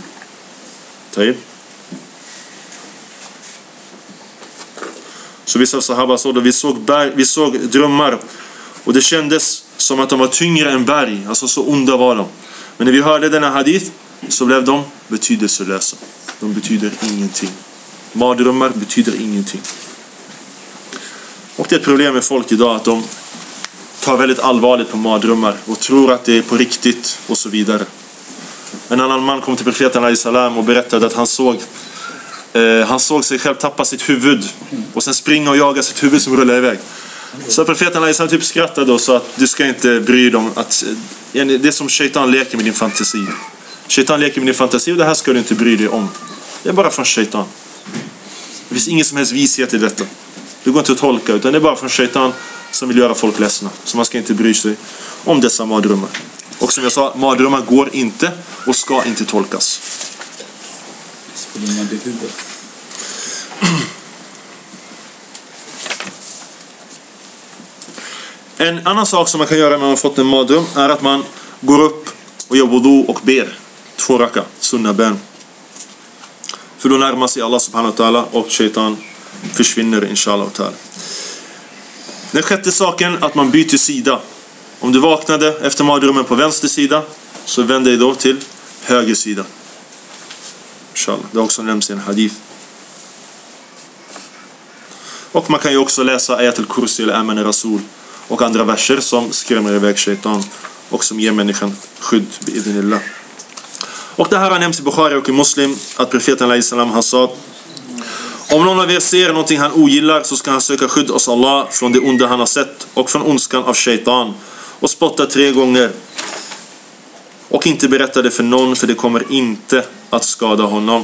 Så vissa sahaba sa då, vi såg drömmar, och det kändes som att de var tyngre än berg, alltså så onda var de. Men när vi hörde denna hadith så blev de betydelselösa. De betyder ingenting. Mardrömmar betyder ingenting. Och det är ett problem med folk idag, att de tar väldigt allvarligt på mardrömmar och tror att det är på riktigt och så vidare. En annan man kom till profeten alaihissalam och berättade att han såg sig själv tappa sitt huvud och sen springa och jaga sitt huvud som rullar iväg. Så profeten alaihissalam typ skrattade och sa att du ska inte bry dig om att det är som shaitan leker med din fantasi. Shaitan leker med din fantasi, och det här ska du inte bry dig om. Det är bara från shaitan. Det finns ingen som helst vishet i detta. Det går inte att tolka, utan det är bara från shaitan som vill göra folk ledsna. Så man ska inte bry sig om dessa mardrömmar. Och som jag sa, mardrömmar går inte och ska inte tolkas. En annan sak som man kan göra när man har fått en mardröm är att man går upp och gör wudu och ber 2 raka, sunna bön. För då närmar sig Allah subhanahu wa ta'ala och shaitan försvinner inshallah ta'ala. Den 6:e saken, att man byter sida. Om du vaknade efter mardrömmen på vänster sida, så vänd dig då till höger sida. Inshallah. Det är också nämns i en hadith. Och man kan ju också läsa Ayat al-Kursi eller Aman Rasul och andra verser som skrämmer iväg shaitan och som ger människan skydd bi'idhnillah. Och det här har nämnts i Bukhari och i Muslim att profeten alayhi salam han sa: om någon av er ser någonting han ogillar, så ska han söka skydd hos Allah från det onda han har sett och från ondskan av shaitan, och spotta 3 gånger och inte berätta det för någon, för det kommer inte att skada honom.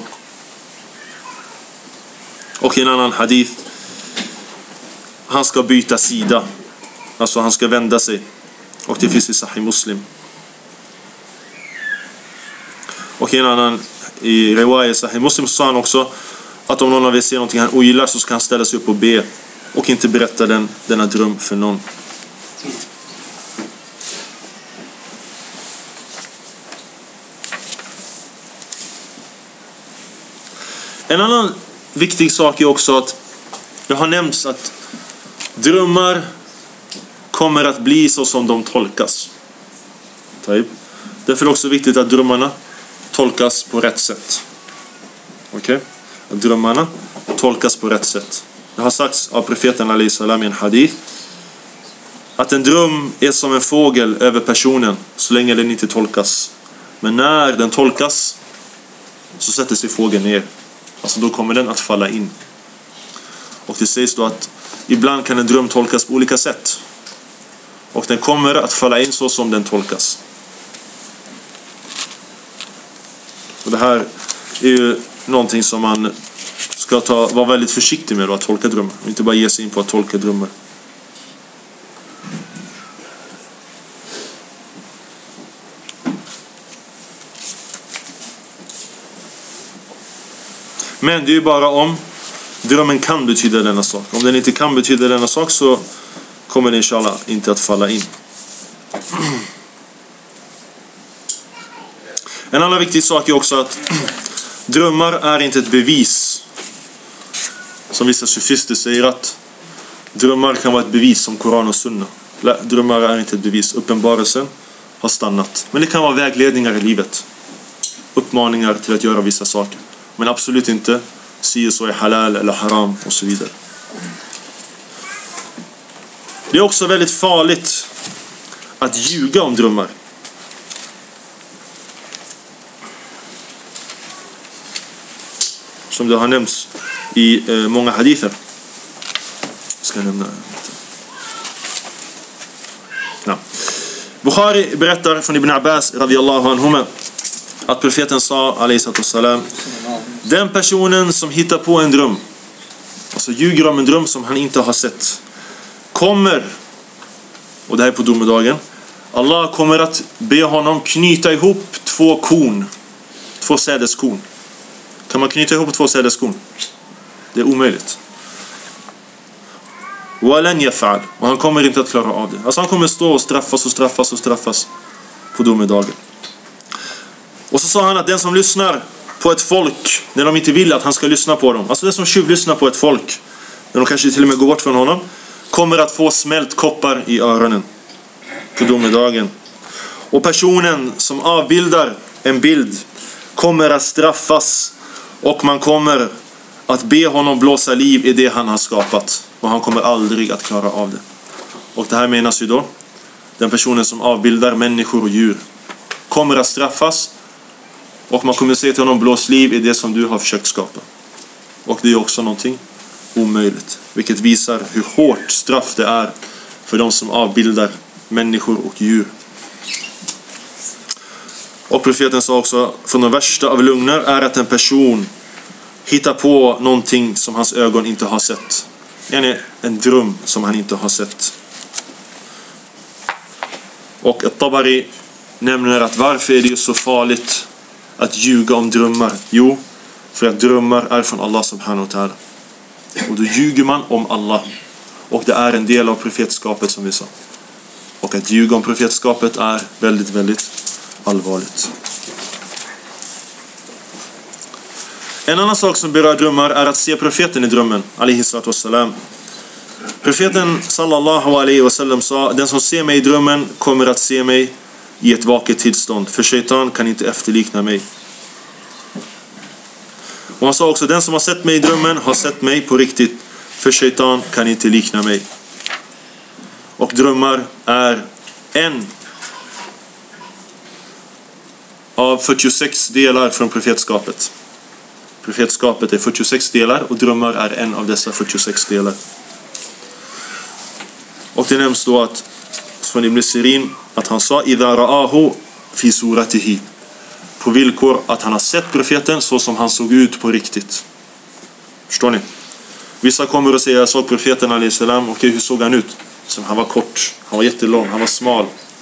Och i en annan hadith, han ska byta sida, alltså han ska vända sig, och det finns i Sahih Muslim. Och i en annan i riwaya Sahih Muslim sa han också att om någon av er ser någonting han ogillar, så ska han ställa sig upp och be och inte berätta denna dröm för någon. En annan viktig sak är också att det har nämnts att drömmar kommer att bli så som de tolkas. Därför är det också viktigt att drömmarna tolkas på rätt sätt. Okej? Att drömmarna tolkas på rätt sätt. Det har sagts av profeten alayhi salam i en hadith att en dröm är som en fågel över personen så länge den inte tolkas. Men när den tolkas, så sätter sig fågeln ner. Alltså då kommer den att falla in. Och det sägs då att ibland kan en dröm tolkas på olika sätt. Och den kommer att falla in så som den tolkas. Och det här är ju någonting som man ska vara väldigt försiktig med, att tolka drömmar. Och inte bara ge sig in på att tolka drömmar. Men det är ju bara om drömmen kan betyda denna sak. Om den inte kan betyda denna sak, så kommer den inshallah inte att falla in. En annan viktig sak är också att drömmar är inte ett bevis. Som vissa sufister säger att drömmar kan vara ett bevis som Koran och Sunna. Drömmar är inte ett bevis. Uppenbarelsen har stannat. Men det kan vara vägledningar i livet. Uppmaningar till att göra vissa saker. Men absolut inte si och så är halal eller haram och så vidare. Det är också väldigt farligt att ljuga om drömmar. Som det har nämnts i många hadither. Ska jag nämna. Ja. Bukhari berättar från Ibn Abbas radiyallahu anhuma att profeten sa alayhi salam: den personen som hittar på en dröm, alltså ljuger om en dröm som han inte har sett, kommer, och det här är på domedagen, Allah kommer att be honom knyta ihop 2 korn, 2 sädeskorn. Kan man knyta ihop 2 sädeskorn? Det är omöjligt. Walan yaf'al, och han kommer inte att klara av det. Alltså han kommer stå och straffas på domedagen. Och så sa han att den som lyssnar på ett folk när de inte vill att han ska lyssna på dem, alltså den som tjuvlyssnar på ett folk när de kanske till och med går bort från honom, kommer att få smält koppar i öronen på domedagen. Och personen som avbildar en bild kommer att straffas, och man kommer att be honom blåsa liv i det han har skapat, och han kommer aldrig att klara av det. Och det här menas ju då den personen som avbildar människor och djur kommer att straffas, och man kommer säga till honom: blås liv i det som du har försökt skapa. Och det är också någonting omöjligt, vilket visar hur hårt straff det är för de som avbildar människor och djur. Och profeten sa också: från de värsta av lögner är att en person hittar på någonting som hans ögon inte har sett. En dröm som han inte har sett. Och At-Tabari nämner att varför är det så farligt att ljuga om drömmar? Jo, för att drömmar är från Allah subhanahu wa ta'ala. Och då ljuger man om Allah. Och det är en del av profetskapet, som vi sa. och att ljuga om profetskapet är väldigt, väldigt allvarligt. En annan sak som berör drömmar är att se profeten i drömmen, alaihi salatu wassalam. Profeten sallallahu alaihi wasallam sa: den som ser mig i drömmen kommer att se mig i ett vaket tillstånd, för shaitan kan inte efterlikna mig. Och han sa också: den som har sett mig i drömmen har sett mig på riktigt, för shaitan kan inte likna mig. Och drömmar är en av 46 delar från profetskapet. Profetskapet är 46 delar och drömmar är en av dessa 46 delar. Och det nämns då att från Ibn Sirin att han sa: idha ra'ahu fi suratihi, på villkor att han har sett profeten så som han såg ut på riktigt. Förstår ni? Vissa kommer och säger: jag såg profeten alaihi salam. Okej, hur såg han ut? Så han var kort, han var jättelång, han var smal.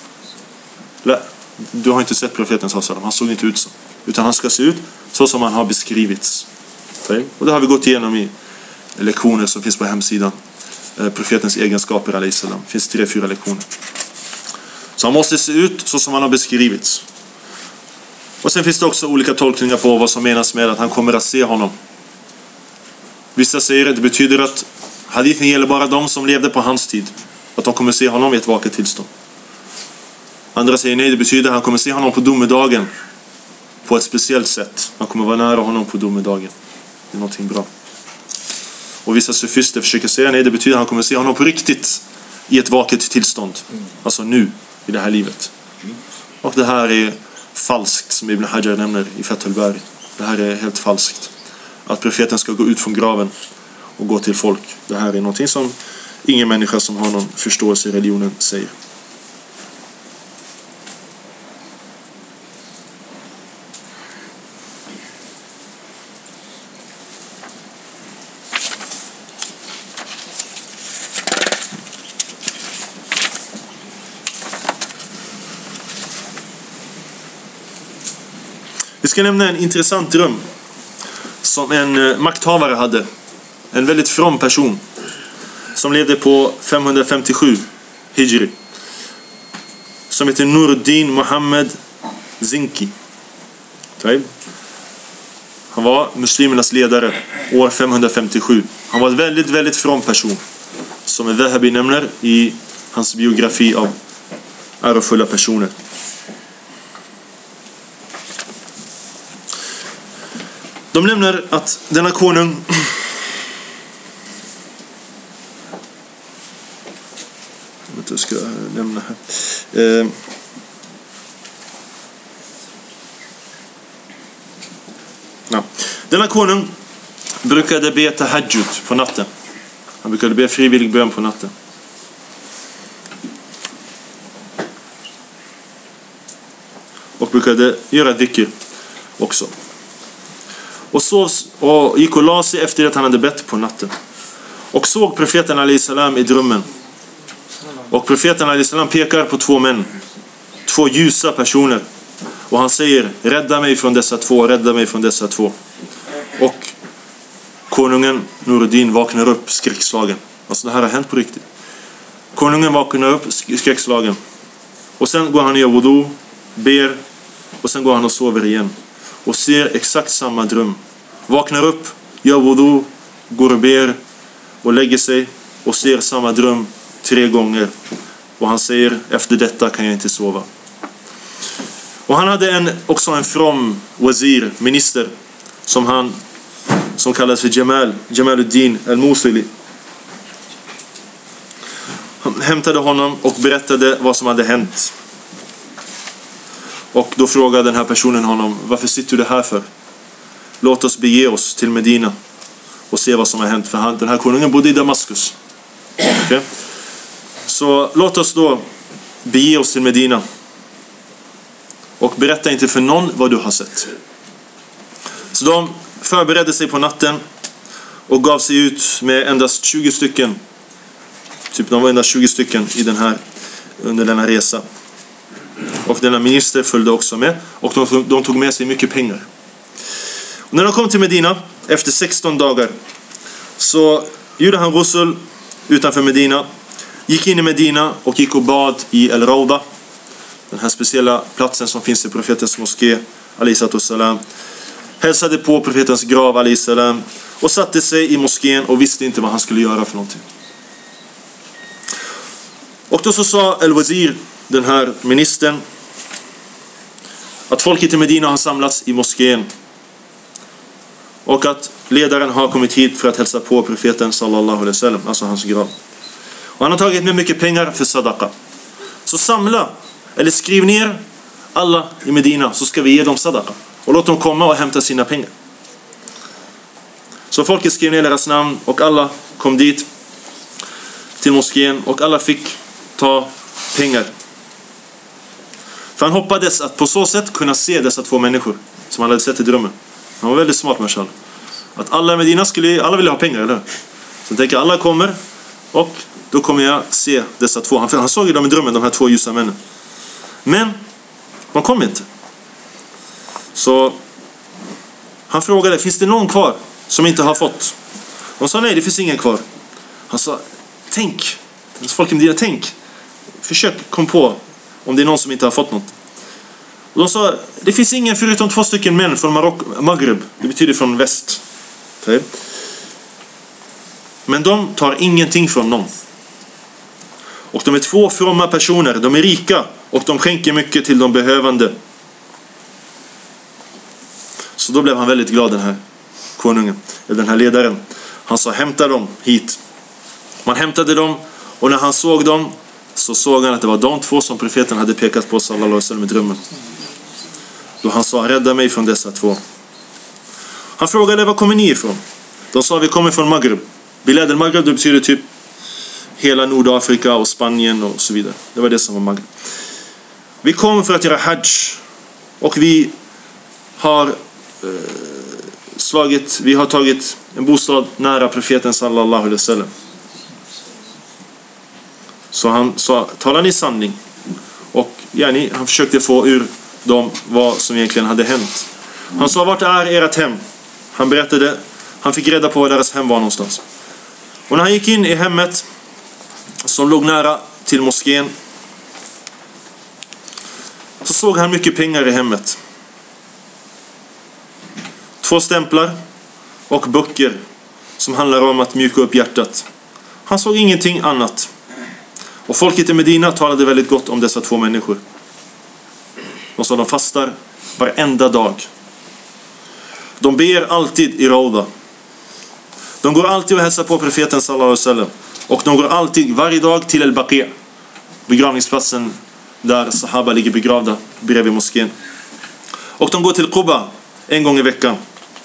Du har inte sett profeten sallallahu alaihi wasallam. Han såg inte ut så, utan han ska se ut så som han har beskrivits. Och det har vi gått igenom i lektioner som finns på hemsidan. Profetens egenskaper alaihi salam. Det finns 3-4 lektioner. Så han måste se ut så som han har beskrivits. Och sen finns det också olika tolkningar på vad som menas med att han kommer att se honom. Vissa säger att det betyder att hadithen gäller bara de som levde på hans tid, att de kommer se honom i ett vaket tillstånd. Andra säger nej, det betyder att han kommer se honom på domedagen på ett speciellt sätt. Han kommer vara nära honom på domedagen. Det är någonting bra. Och vissa sufister försöker säga nej, det betyder att han kommer se honom på riktigt i ett vaket tillstånd. Alltså nu, i det här livet. Och det här är falskt, som Ibn Hajar nämner i Fath al-Bari. Det här är helt falskt. Att profeten ska gå ut från graven och gå till folk. Det här är någonting som ingen människa som har någon förståelse i religionen säger. Vi ska nämna en intressant dröm som en makthavare hade. En väldigt from person som levde på 557 Hijri, som heter Nuruddin Muhammad Zinki. Han var muslimernas ledare år 557. Han var en väldigt, väldigt from person, som Al-Dhahabi nämner i hans biografi av ärofulla personer. De nämner att denna konung jag ska nämna här. Denna konung brukade be tahajjud på natten. Han brukade be frivillig bön på natten. Och brukade göra dhikr också. Och gick och la sig efter att han hade bett på natten. Och såg profeten alaihi salam i drömmen. Och profeten alaihi salam pekar på 2 män. 2 ljusa personer. Och han säger: rädda mig från dessa 2, rädda mig från dessa 2. Och konungen Nuruddin vaknar upp skräckslagen. Alltså det här har hänt på riktigt. Konungen vaknar upp skräckslagen. Och sen går han och gör wudu, ber. Och sen går han och sover igen. Och ser exakt samma dröm. Vaknar upp, gör wudu, går och ber och lägger sig och ser samma dröm 3 gånger. Och han säger: efter detta kan jag inte sova. Och han hade också en from wazir, minister, som kallades för Jamaluddin al-Musili. Han hämtade honom och berättade vad som hade hänt. Och då frågade den här personen honom: varför sitter du här för? Låt oss bege oss till Medina och se vad som har hänt. För den här konungen bodde i Damaskus. Okay? Så låt oss då bege oss till Medina. Och berätta inte för någon vad du har sett. Så de förberedde sig på natten och gav sig ut med endast 20 stycken. De var endast 20 stycken under denna resa. Och denna minister följde också med. Och de tog med sig mycket pengar. Och när de kom till Medina efter 16 dagar så gjorde han ghusl utanför Medina. gick in i Medina och gick och bad i El-Rawda, den här speciella platsen som finns i profetens moské alayhi salam. Hälsade på profetens grav alayhi salam och satte sig i moskén och visste inte vad han skulle göra för någonting. Och då så sa El-Wazir, den här ministern, att folket i Medina har samlats i moskén och att ledaren har kommit hit för att hälsa på profeten sallallahu alaihi wasallam, alltså hans grav. Och han har tagit med mycket pengar för sadaqa. Så samla, eller skriv ner alla i Medina, så ska vi ge dem sadaqa. Och låt dem komma och hämta sina pengar. Så folket skrev ner deras namn och alla kom dit till moskén och alla fick ta pengar. För han hoppades att på så sätt kunna se dessa två människor som han hade sett i drömmen. Han var väldigt smart, mashallah. Att alla i Medina alla ville ha pengar, eller? Så jag tänker, alla kommer och då kommer jag se dessa två. Han såg ju dem i drömmen, de här två ljusa männen. Men de kom inte. Så han frågade, finns det någon kvar som inte har fått? De sa, nej, det finns ingen kvar. Han sa, tänk. Folk i Medina, tänk. Försök kom på om det är någon som inte har fått något. Och de sa, det finns ingen förutom 2 stycken män från Maghreb. Det betyder från väst. Okay. Men de tar ingenting från någon. Och de är 2 fromma personer. De är rika och de skänker mycket till de behövande. Så då blev han väldigt glad, den här konungen, eller den här ledaren. Han sa, hämta dem hit. Man hämtade dem och när han såg dem så såg han att det var de 2 som profeten hade pekat på sallallahu alaihi wasallam i drömmen. Då han sa, rädda mig från dessa 2. Han frågade, var kommer ni ifrån? De sa, vi kommer från Maghreb. Bilad al-Maghreb, det betyder typ hela Nordafrika och Spanien och så vidare. Det var det som var Maghreb. Vi kom för att göra hajj och vi har tagit en bostad nära profeten sallallahu alaihi wasallam. Så han sa, talar ni sanning? Och han försökte få ur dem vad som egentligen hade hänt. Han sa, vart är ert hem? Han berättade, han fick reda på var deras hem var någonstans. Och när han gick in i hemmet som låg nära till moskén så såg han mycket pengar i hemmet. 2 stämplar och böcker som handlar om att mjuka upp hjärtat. Han såg ingenting annat. Och folket i Medina talade väldigt gott om dessa 2 människor. De sa, de fastar varenda dag. De ber alltid i Rawda. De går alltid och hälsar på profeten sallallahu alaihi wasallam. Och de går alltid varje dag till Al-Baqi', begravningsplatsen där sahaba ligger begravda bredvid moskén. Och de går till Quba en gång i veckan.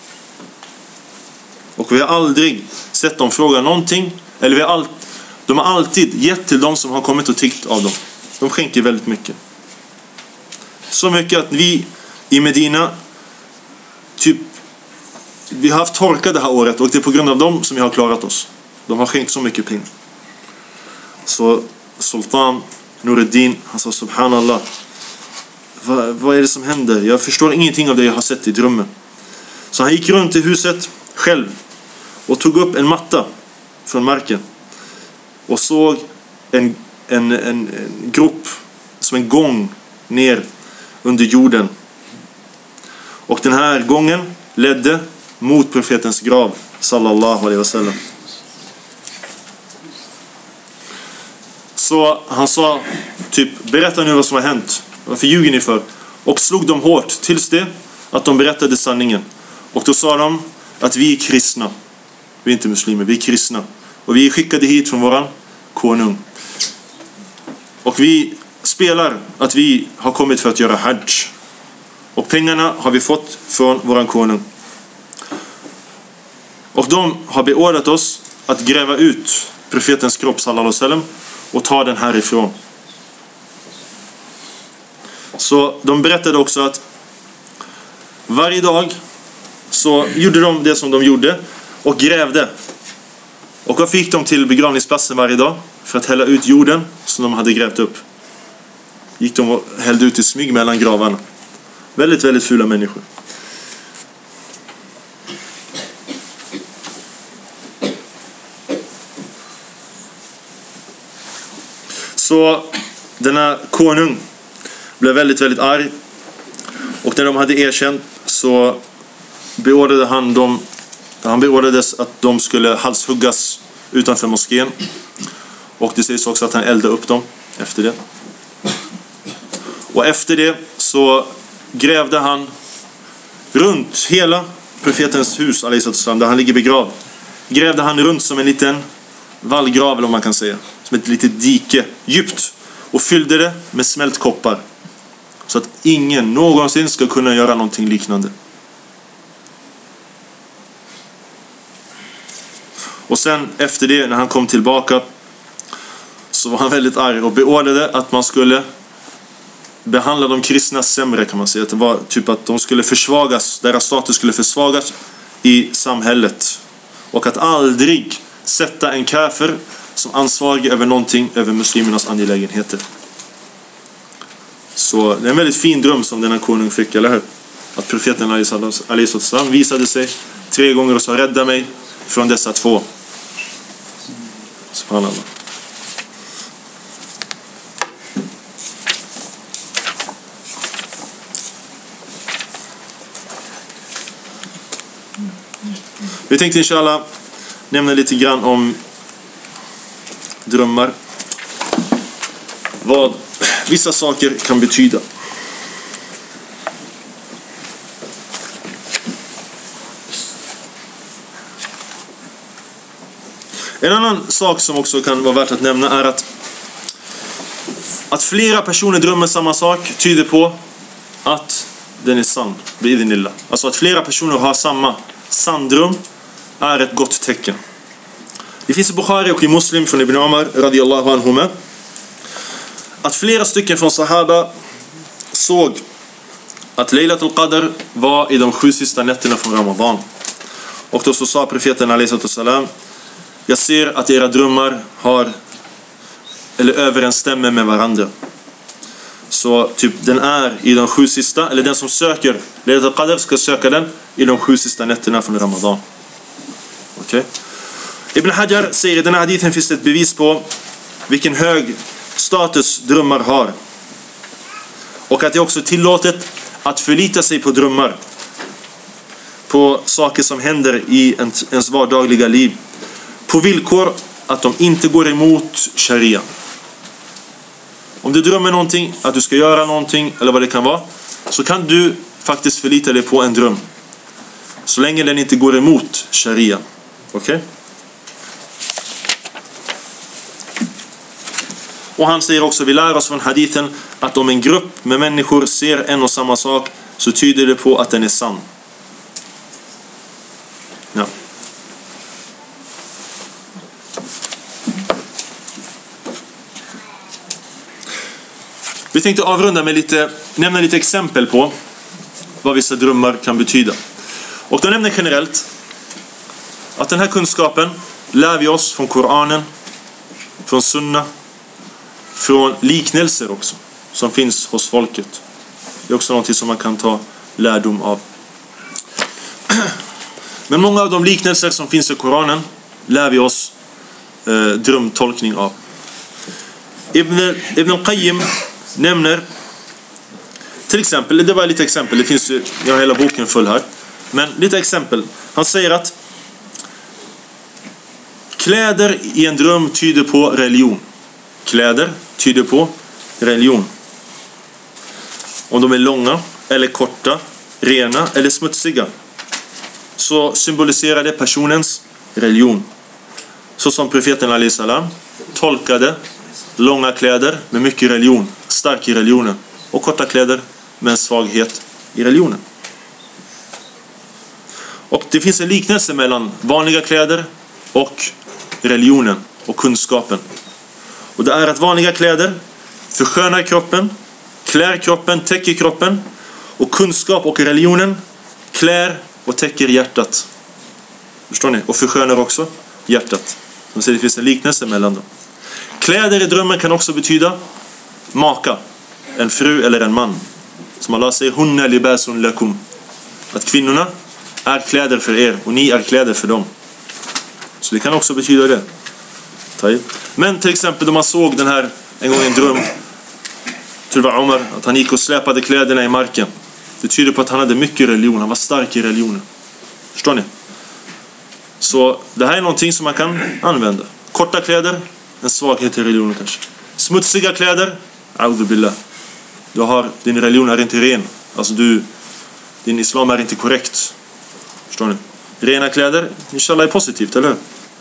Och vi har aldrig sett dem fråga någonting, eller de har alltid gett till dem som har kommit och tiggt av dem. De skänker väldigt mycket. Så mycket att vi i Medina vi har haft torka det här året och det är på grund av dem som vi har klarat oss. De har skänkt så mycket pengar. Så Sultan Nuruddin, han sa, subhanallah, vad är det som händer? Jag förstår ingenting av det jag har sett i drömmen. Så han gick runt i huset själv och tog upp en matta från marken och såg en grop som en gång ner under jorden. Och den här gången ledde mot profetens grav sallallahu alaihi wasallam. Så han sa berätta nu vad som har hänt. Varför ljuger ni för? Och slog dem hårt tills det att de berättade sanningen. Och då sa de att vi är kristna. Vi är inte muslimer, vi är kristna. Och vi är skickade hit från våran konung. Och vi spelar att vi har kommit för att göra hajj. Och pengarna har vi fått från våran konung. Och de har beordrat oss att gräva ut profetens kropp sallallahu alaihi wasallam och ta den härifrån. Så de berättade också att varje dag så gjorde de det som de gjorde och grävde. Och då fick de till begravningsplatsen varje dag för att hälla ut jorden som de hade grävt upp. Gick de och hällde ut i smyg mellan gravarna. Väldigt, väldigt fula människor. Så denna konung blev väldigt, väldigt arg. Och när de hade erkänt så beordrade han beordrades att de skulle halshuggas utanför moskén. Och det sägs också att han eldade upp dem efter det. Och efter det så grävde han runt hela profetens hus, där han ligger begravd. Grävde han runt som en liten vallgrav, eller om man kan säga. Som ett litet dike, djupt. Och fyllde det med smält koppar. Så att ingen någonsin ska kunna göra någonting liknande. Och sen efter det, när han kom tillbaka, så var han väldigt arg och beordrade att man skulle behandla de kristna sämre, kan man säga. Att det var typ att de skulle försvagas, deras status skulle försvagas i samhället. Och att aldrig sätta en kafir som ansvarig över någonting, över muslimernas angelägenheter. Så det är en väldigt fin dröm som denna konung fick, eller hur? Att profeten Ali visade sig 3 gånger och sa: rädda mig från dessa 2. Subhanallah. Vi tänkte inshallah nämna lite grann om drömmar. Vad vissa saker kan betyda. En annan sak som också kan vara värt att nämna är att flera personer drömmer samma sak tyder på att den är sann. Alltså att flera personer har samma sanndröm är ett gott tecken. Det finns i Bukhari och i Muslim från Ibn Umar radiyallahu anhuma att flera stycken från sahaba såg att Laylatul Qadr var i de 7 sista nätterna från Ramadan. Och då så sa profeten alayhi salam: jag ser att era drömmar överensstämmer med varandra. Så typ den är i de 7 sista, eller den som söker Laylatul Qadr ska söka den i de 7 sista nätterna från Ramadan. Okej. Ibn Hajar säger i den här hadithen finns det ett bevis på vilken hög status drömmar har. Och att det också är tillåtet att förlita sig på drömmar. På saker som händer i ens vardagliga liv. På villkor att de inte går emot sharia. Om du drömmer någonting, att du ska göra någonting eller vad det kan vara, så kan du faktiskt förlita dig på en dröm. Så länge den inte går emot sharia. Okej? Och han säger också, vi lär oss från hadithen att om en grupp med människor ser en och samma sak, så tyder det på att den är sann. Ja. Vi tänkte avrunda med nämna lite exempel på vad vissa drömmar kan betyda. Och då nämner generellt att den här kunskapen lär vi oss från Koranen, från Sunna, från liknelser också som finns hos folket. Det är också något som man kan ta lärdom av. Men många av de liknelser som finns i Koranen lär vi oss drömtolkning av. Ibn al-Qayyim nämner till exempel, det var lite exempel, det finns ju, jag har hela boken full här, men lite exempel. Han säger att kläder i en dröm tyder på religion. Kläder tyder på religion. Om de är långa eller korta, rena eller smutsiga, så symboliserar det personens religion. Så som profeten alayhi salam tolkade långa kläder med mycket religion, stark i religionen, och korta kläder med en svaghet i religionen. Och det finns en liknelse mellan vanliga kläder och religionen och kunskapen. Och det är att vanliga kläder förskönar kroppen, klär kroppen, täcker kroppen, och kunskap och religionen klär och täcker hjärtat. Förstår ni? Och förskönar också hjärtat. Så det finns en liknelse mellan dem. Kläder i drömmen kan också betyda maka, en fru eller en man. Som Allah säger, hunna libasun lakum. Att kvinnorna är kläder för er och ni är kläder för dem. Så det kan också betyda det. Men till exempel då man såg den här en gång en dröm, tror det var Omar, att han gick och släpade kläderna i marken. Det tyder på att han hade mycket religion, han var stark i religionen. Förstår ni? Så det här är någonting som man kan använda. Korta kläder, en svaghet i religionen kanske. Smutsiga kläder, a'udhu billah. Din religion är inte ren. Alltså din islam är inte korrekt. Förstår ni? Rena kläder, inshallah, är positivt, eller hur?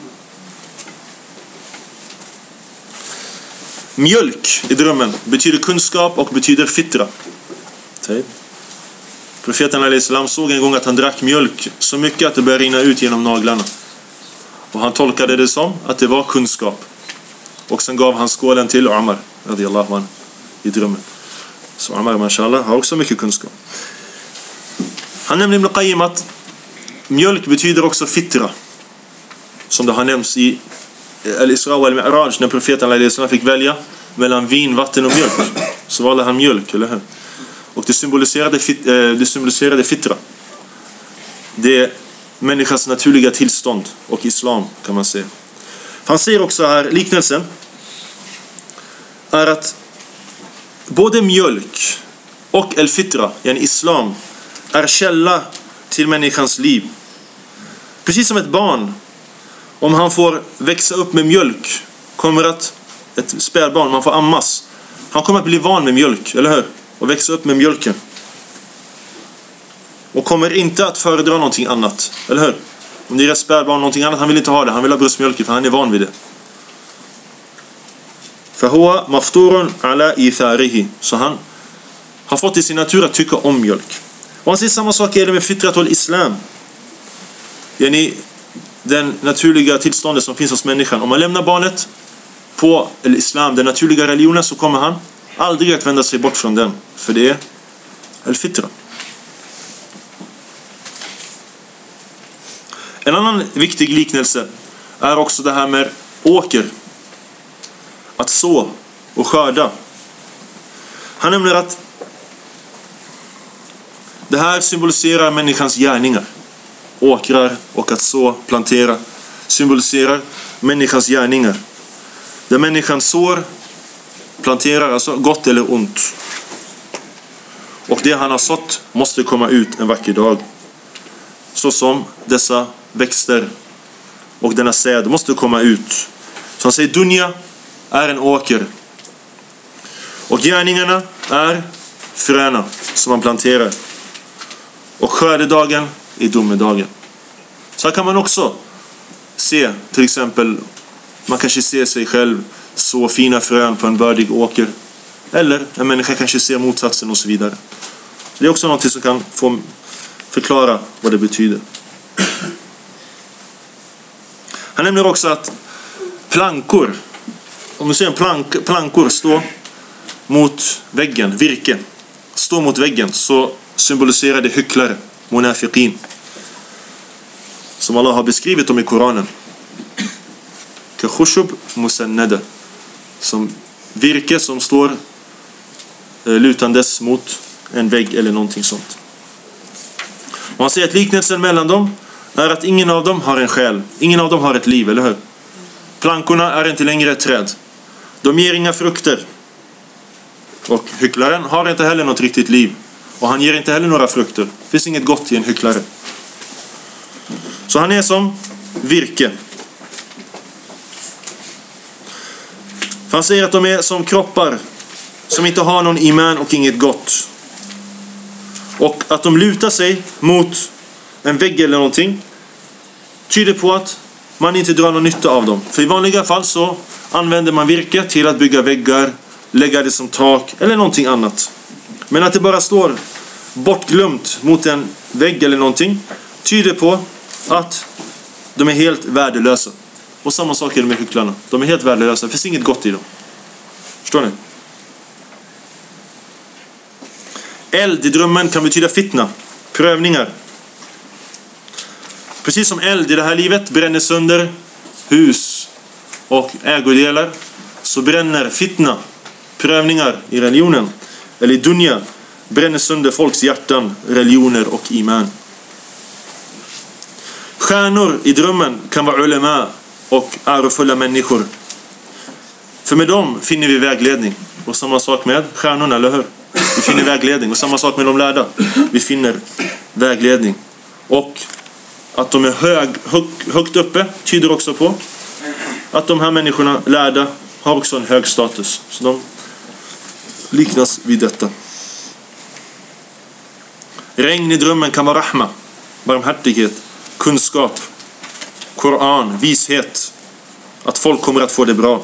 Mjölk i drömmen betyder kunskap och betyder fitra. Profeten al-Islam såg en gång att han drack mjölk så mycket att det började rinna ut genom naglarna. Och han tolkade det som att det var kunskap. Och sen gav han skålen till Omar radiyallahu anhu i drömmen. Så Omar, mashallah, har också mycket kunskap. Han nämnde Ibn Qayyim att mjölk betyder också fitra. Som det har nämnts i Al-Isra och Al-Mi'raj, när profeten al-Islam fick välja mellan vin, vatten och mjölk. Så valde han mjölk, eller hur? Och det symboliserade fitra. Det är människans naturliga tillstånd och islam, kan man säga. Han säger också här, liknelsen är att både mjölk och el-fitra, yani islam, är källa till människans liv. Precis som ett barn, om han får växa upp med mjölk, ett spädbarn, man får ammas, han kommer att bli van med mjölk, eller hur? Och växa upp med mjölken. Och kommer inte att föredra någonting annat, eller hur? Om det är ett spädbarn någonting annat, han vill inte ha det, han vill ha bröstmjölk, för han är van vid det. فهو مفطور على إثاره. Så han har fått i sin natur att tycka om mjölk. Och han säger samma sak gäller med fitrat och islam. Yani den naturliga tillståndet som finns hos människan. Om man lämnar barnet på islam, den naturliga religionen, så kommer han aldrig att vända sig bort från den. För det är al-fitra. En annan viktig liknelse är också det här med åker. Att så och skörda. Han nämner att det här symboliserar människans gärningar. Åkrar och att så, plantera, symboliserar människans gärningar. Där människan sår, planterar, alltså gott eller ont. Och det han har sått måste komma ut en vacker dag. Så som dessa växter och denna säd måste komma ut. Så han säger, dunja är en åker. Och gärningarna är fröna som man planterar. Och skördedagen är domedagen. Så här kan man också se, till exempel, man kanske ser sig själv så fina frön på en bördig åker. Eller en människa kanske ser motsatsen och så vidare. Det är också något som kan få förklara vad det betyder. Han nämner också att plankor, om du ser plankor stå mot väggen, virke, stå mot väggen, så symboliserar det hycklare, munafiqin, som Allah har beskrivit dem i Koranen. Khushub musannada, som virke som står lutandes mot en vägg eller någonting sånt. Och han säger att liknelsen mellan dem är att ingen av dem har en själ, ingen av dem har ett liv, eller hur? Plankorna är inte längre ett träd. De ger inga frukter. Och hycklaren har inte heller något riktigt liv. Och han ger inte heller några frukter. Det finns inget gott i en hycklare. Så han är som virke. För han säger att de är som kroppar som inte har någon iman och inget gott. Och att de lutar sig mot en vägg eller någonting tyder på att man inte drar någon nytta av dem. För i vanliga fall så använder man virke till att bygga väggar, lägga det som tak eller någonting annat. Men att det bara står bortglömt mot en vägg eller någonting tyder på att de är helt värdelösa. Och samma sak är det med hycklarna. De är helt värdelösa. Det finns inget gott i dem. Förstår ni? Eld i drömmen kan betyda fitna, prövningar. Precis som eld i det här livet bränner sönder hus och ägodelar, så bränner fitna, prövningar i religionen, eller i dunja, bränner sönder folks hjärtan, religioner och iman. Stjärnor i drömmen kan vara ulema och ärofulla människor. För med dem finner vi vägledning. Och samma sak med stjärnorna, eller hur? Vi finner vägledning. Och samma sak med de lärda. Vi finner vägledning. Och att de är högt uppe tyder också på att de här människorna, lärda, har också en hög status. Så de liknas vid detta. Regn i drömmen kan vara rahma, barmhärtighet, kunskap, Koran, vishet. Att folk kommer att få det bra.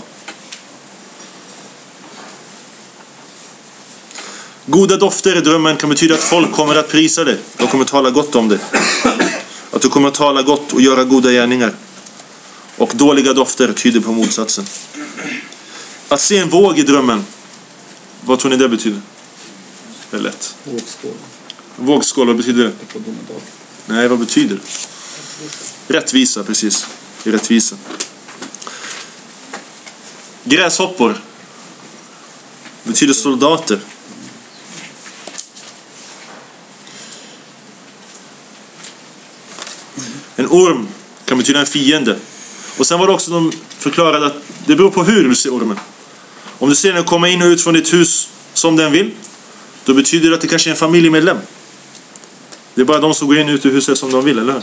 Goda dofter i drömmen kan betyda att folk kommer att prisa dig. De kommer att tala gott om dig. Att du kommer att tala gott och göra goda gärningar. Och dåliga dofter tyder på motsatsen. Att se en våg i drömmen. Vad tror ni det betyder? Det är lätt. Vågskål. Vågskål, vad betyder det? Nej, vad betyder det? Rättvisa, precis. I rättvisa. Gräshoppor betyder soldater. En orm kan betyda en fiende. Och sen var det också de förklarade att det beror på hur du ser ormen. Om du ser den komma in och ut från ditt hus som den vill, då betyder det att det kanske är en familjemedlem. Det är bara de som går in och ut ur huset som de vill, eller hur?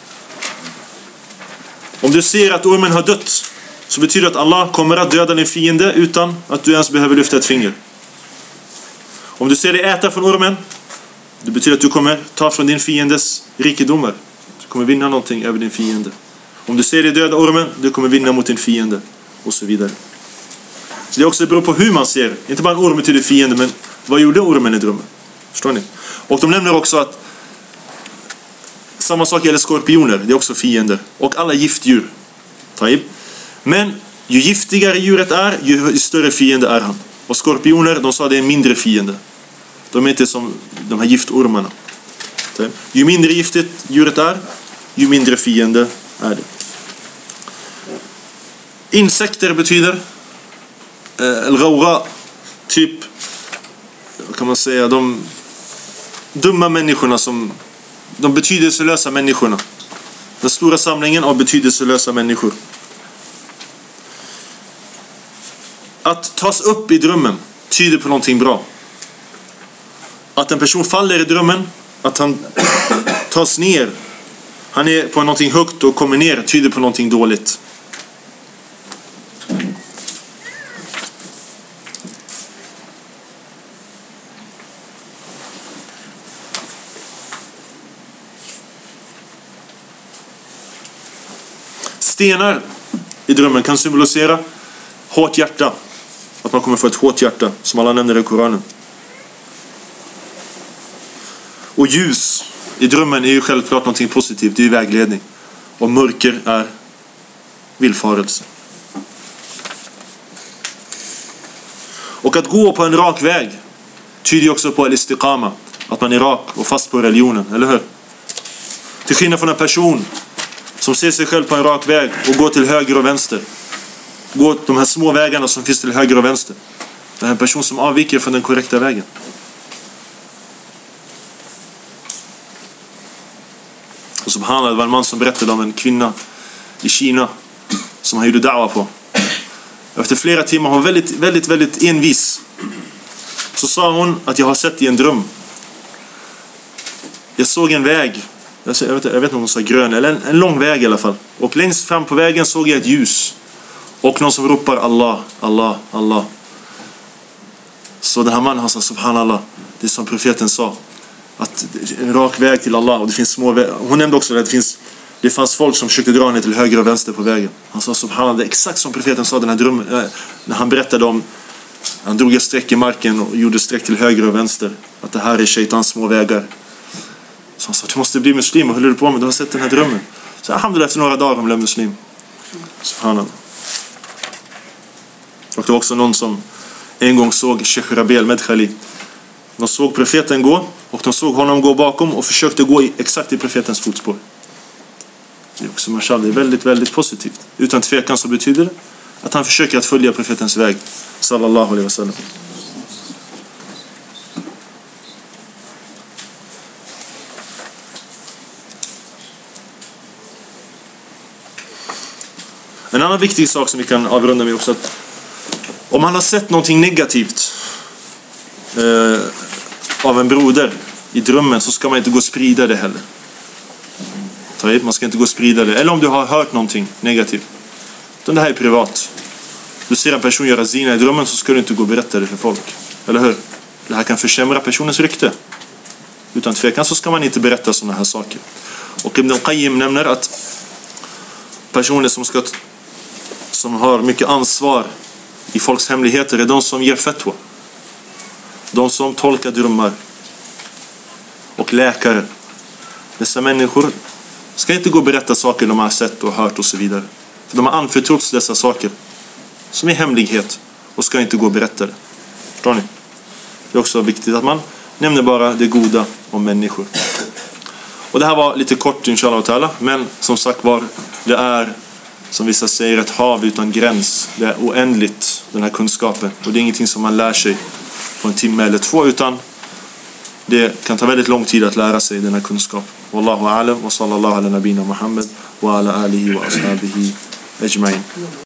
Om du ser att ormen har dött, så betyder det att Allah kommer att döda din fiende utan att du ens behöver lyfta ett finger. Om du ser dig äta från ormen, det betyder att du kommer ta från din fiendes rikedomar. Du kommer vinna någonting över din fiende. Om du ser dig döda ormen, du kommer vinna mot din fiende. Och så vidare. Så det också beror på hur man ser. Inte bara en orm betyder fiende, men vad gjorde ormen i drömmen? Förstår ni? Och de nämner också att samma sak gäller skorpioner. Det är också fiender. Och alla giftdjur. Taib. Men ju giftigare djuret är, ju större fiende är han. Och skorpioner, de sa det är en mindre fiende. De är inte som de här giftormarna. Taib. Ju mindre giftigt djuret är, ju mindre fiende är det. Insekter betyder el-ghawra, typ, kan man säga, de dumma människorna, som de betydelselösa människorna. Den stora samlingen av betydelselösa människor. Att tas upp i drömmen tyder på någonting bra. Att en person faller i drömmen, att han tas ner, han är på någonting högt och kommer ner, tyder på någonting dåligt. Stenar i drömmen kan symbolisera hårt hjärta. Att man kommer få ett hårt hjärta, som alla nämner i Koranen. Och ljus i drömmen är ju självklart någonting positivt. Det är ju vägledning. Och mörker är villfarelse. Och att gå på en rak väg tyder ju också på al-istiqama. Att man är rak och fast på religionen, eller hur? Till skillnad från en person som ser sig själv på en rak väg och går till höger och vänster. Går de här små vägarna som finns till höger och vänster. Det är en person som avviker från den korrekta vägen. Och subhanallah, det var en man som berättade om en kvinna i Kina som han gjorde da'wa på. Efter flera timmar, hon var väldigt envis. Så sa hon att jag har sett i en dröm. Jag såg en väg. Jag vet inte om hon sa grön, eller en lång väg i alla fall. Och längst fram på vägen såg jag ett ljus. Och någon som ropar Allah, Allah, Allah. Så den här mannen, han sa subhanallah. Det som profeten sa. Att en rak väg till Allah. Och det finns små vägar. Hon nämnde också att det fanns folk som försökte dra ner till höger och vänster på vägen. Han sa subhanallah, det är exakt som profeten sa den här drömmen. När han berättade om, han drog ett streck i marken och gjorde streck till höger och vänster. Att det här är shaitans små vägar. Så han sa, du måste bli muslim. Vad håller du på med? Du har sett den här drömmen. Så alhamdulillah, efter några dagar han blev muslim. Subhanallah. Och det var också någon som en gång såg Sheikh Rabi al-Madkhali. De såg profeten gå och de såg honom gå bakom och försökte gå exakt i profetens fotspår. Det är också mashallah, det är väldigt positivt. Utan tvekan så betyder det att han försöker att följa profetens väg. Sallallahu alaihi wasallam. En annan viktig sak som vi kan avrunda med också, att Om man har sett någonting negativt av en broder i drömmen, så ska man inte gå och sprida det heller. Man ska inte gå och sprida det. Eller om du har hört någonting negativt, utan det här är privat. Du ser en person göra zina i drömmen, så ska du inte gå och berätta det för folk. Eller hur? Det här kan försämra personens rykte. Utan tvekan så ska man inte berätta sådana här saker. Och Ibn al-Qayyim nämner att personer som har mycket ansvar i folks hemligheter är de som ger fatwa. De som tolkar drömmar. Och läkare. Dessa människor ska inte gå och berätta saker de har sett och hört och så vidare. För de har anförtrotts dessa saker som är hemlighet, och ska inte gå och berätta det. Förstår ni? Det är också viktigt att man nämner bara det goda om människor. Och det här var lite kort, inshallah ta'ala. Men som sagt var, det är, som vissa säger, ett hav utan gräns. Det är oändligt, den här kunskapen. Och det är ingenting som man lär sig på en timme eller två, utan det kan ta väldigt lång tid att lära sig den här kunskapen. Wallahu a'lam wa sallallahu ala nabina Muhammad wa ala alihi wa ashabihi ajma'in.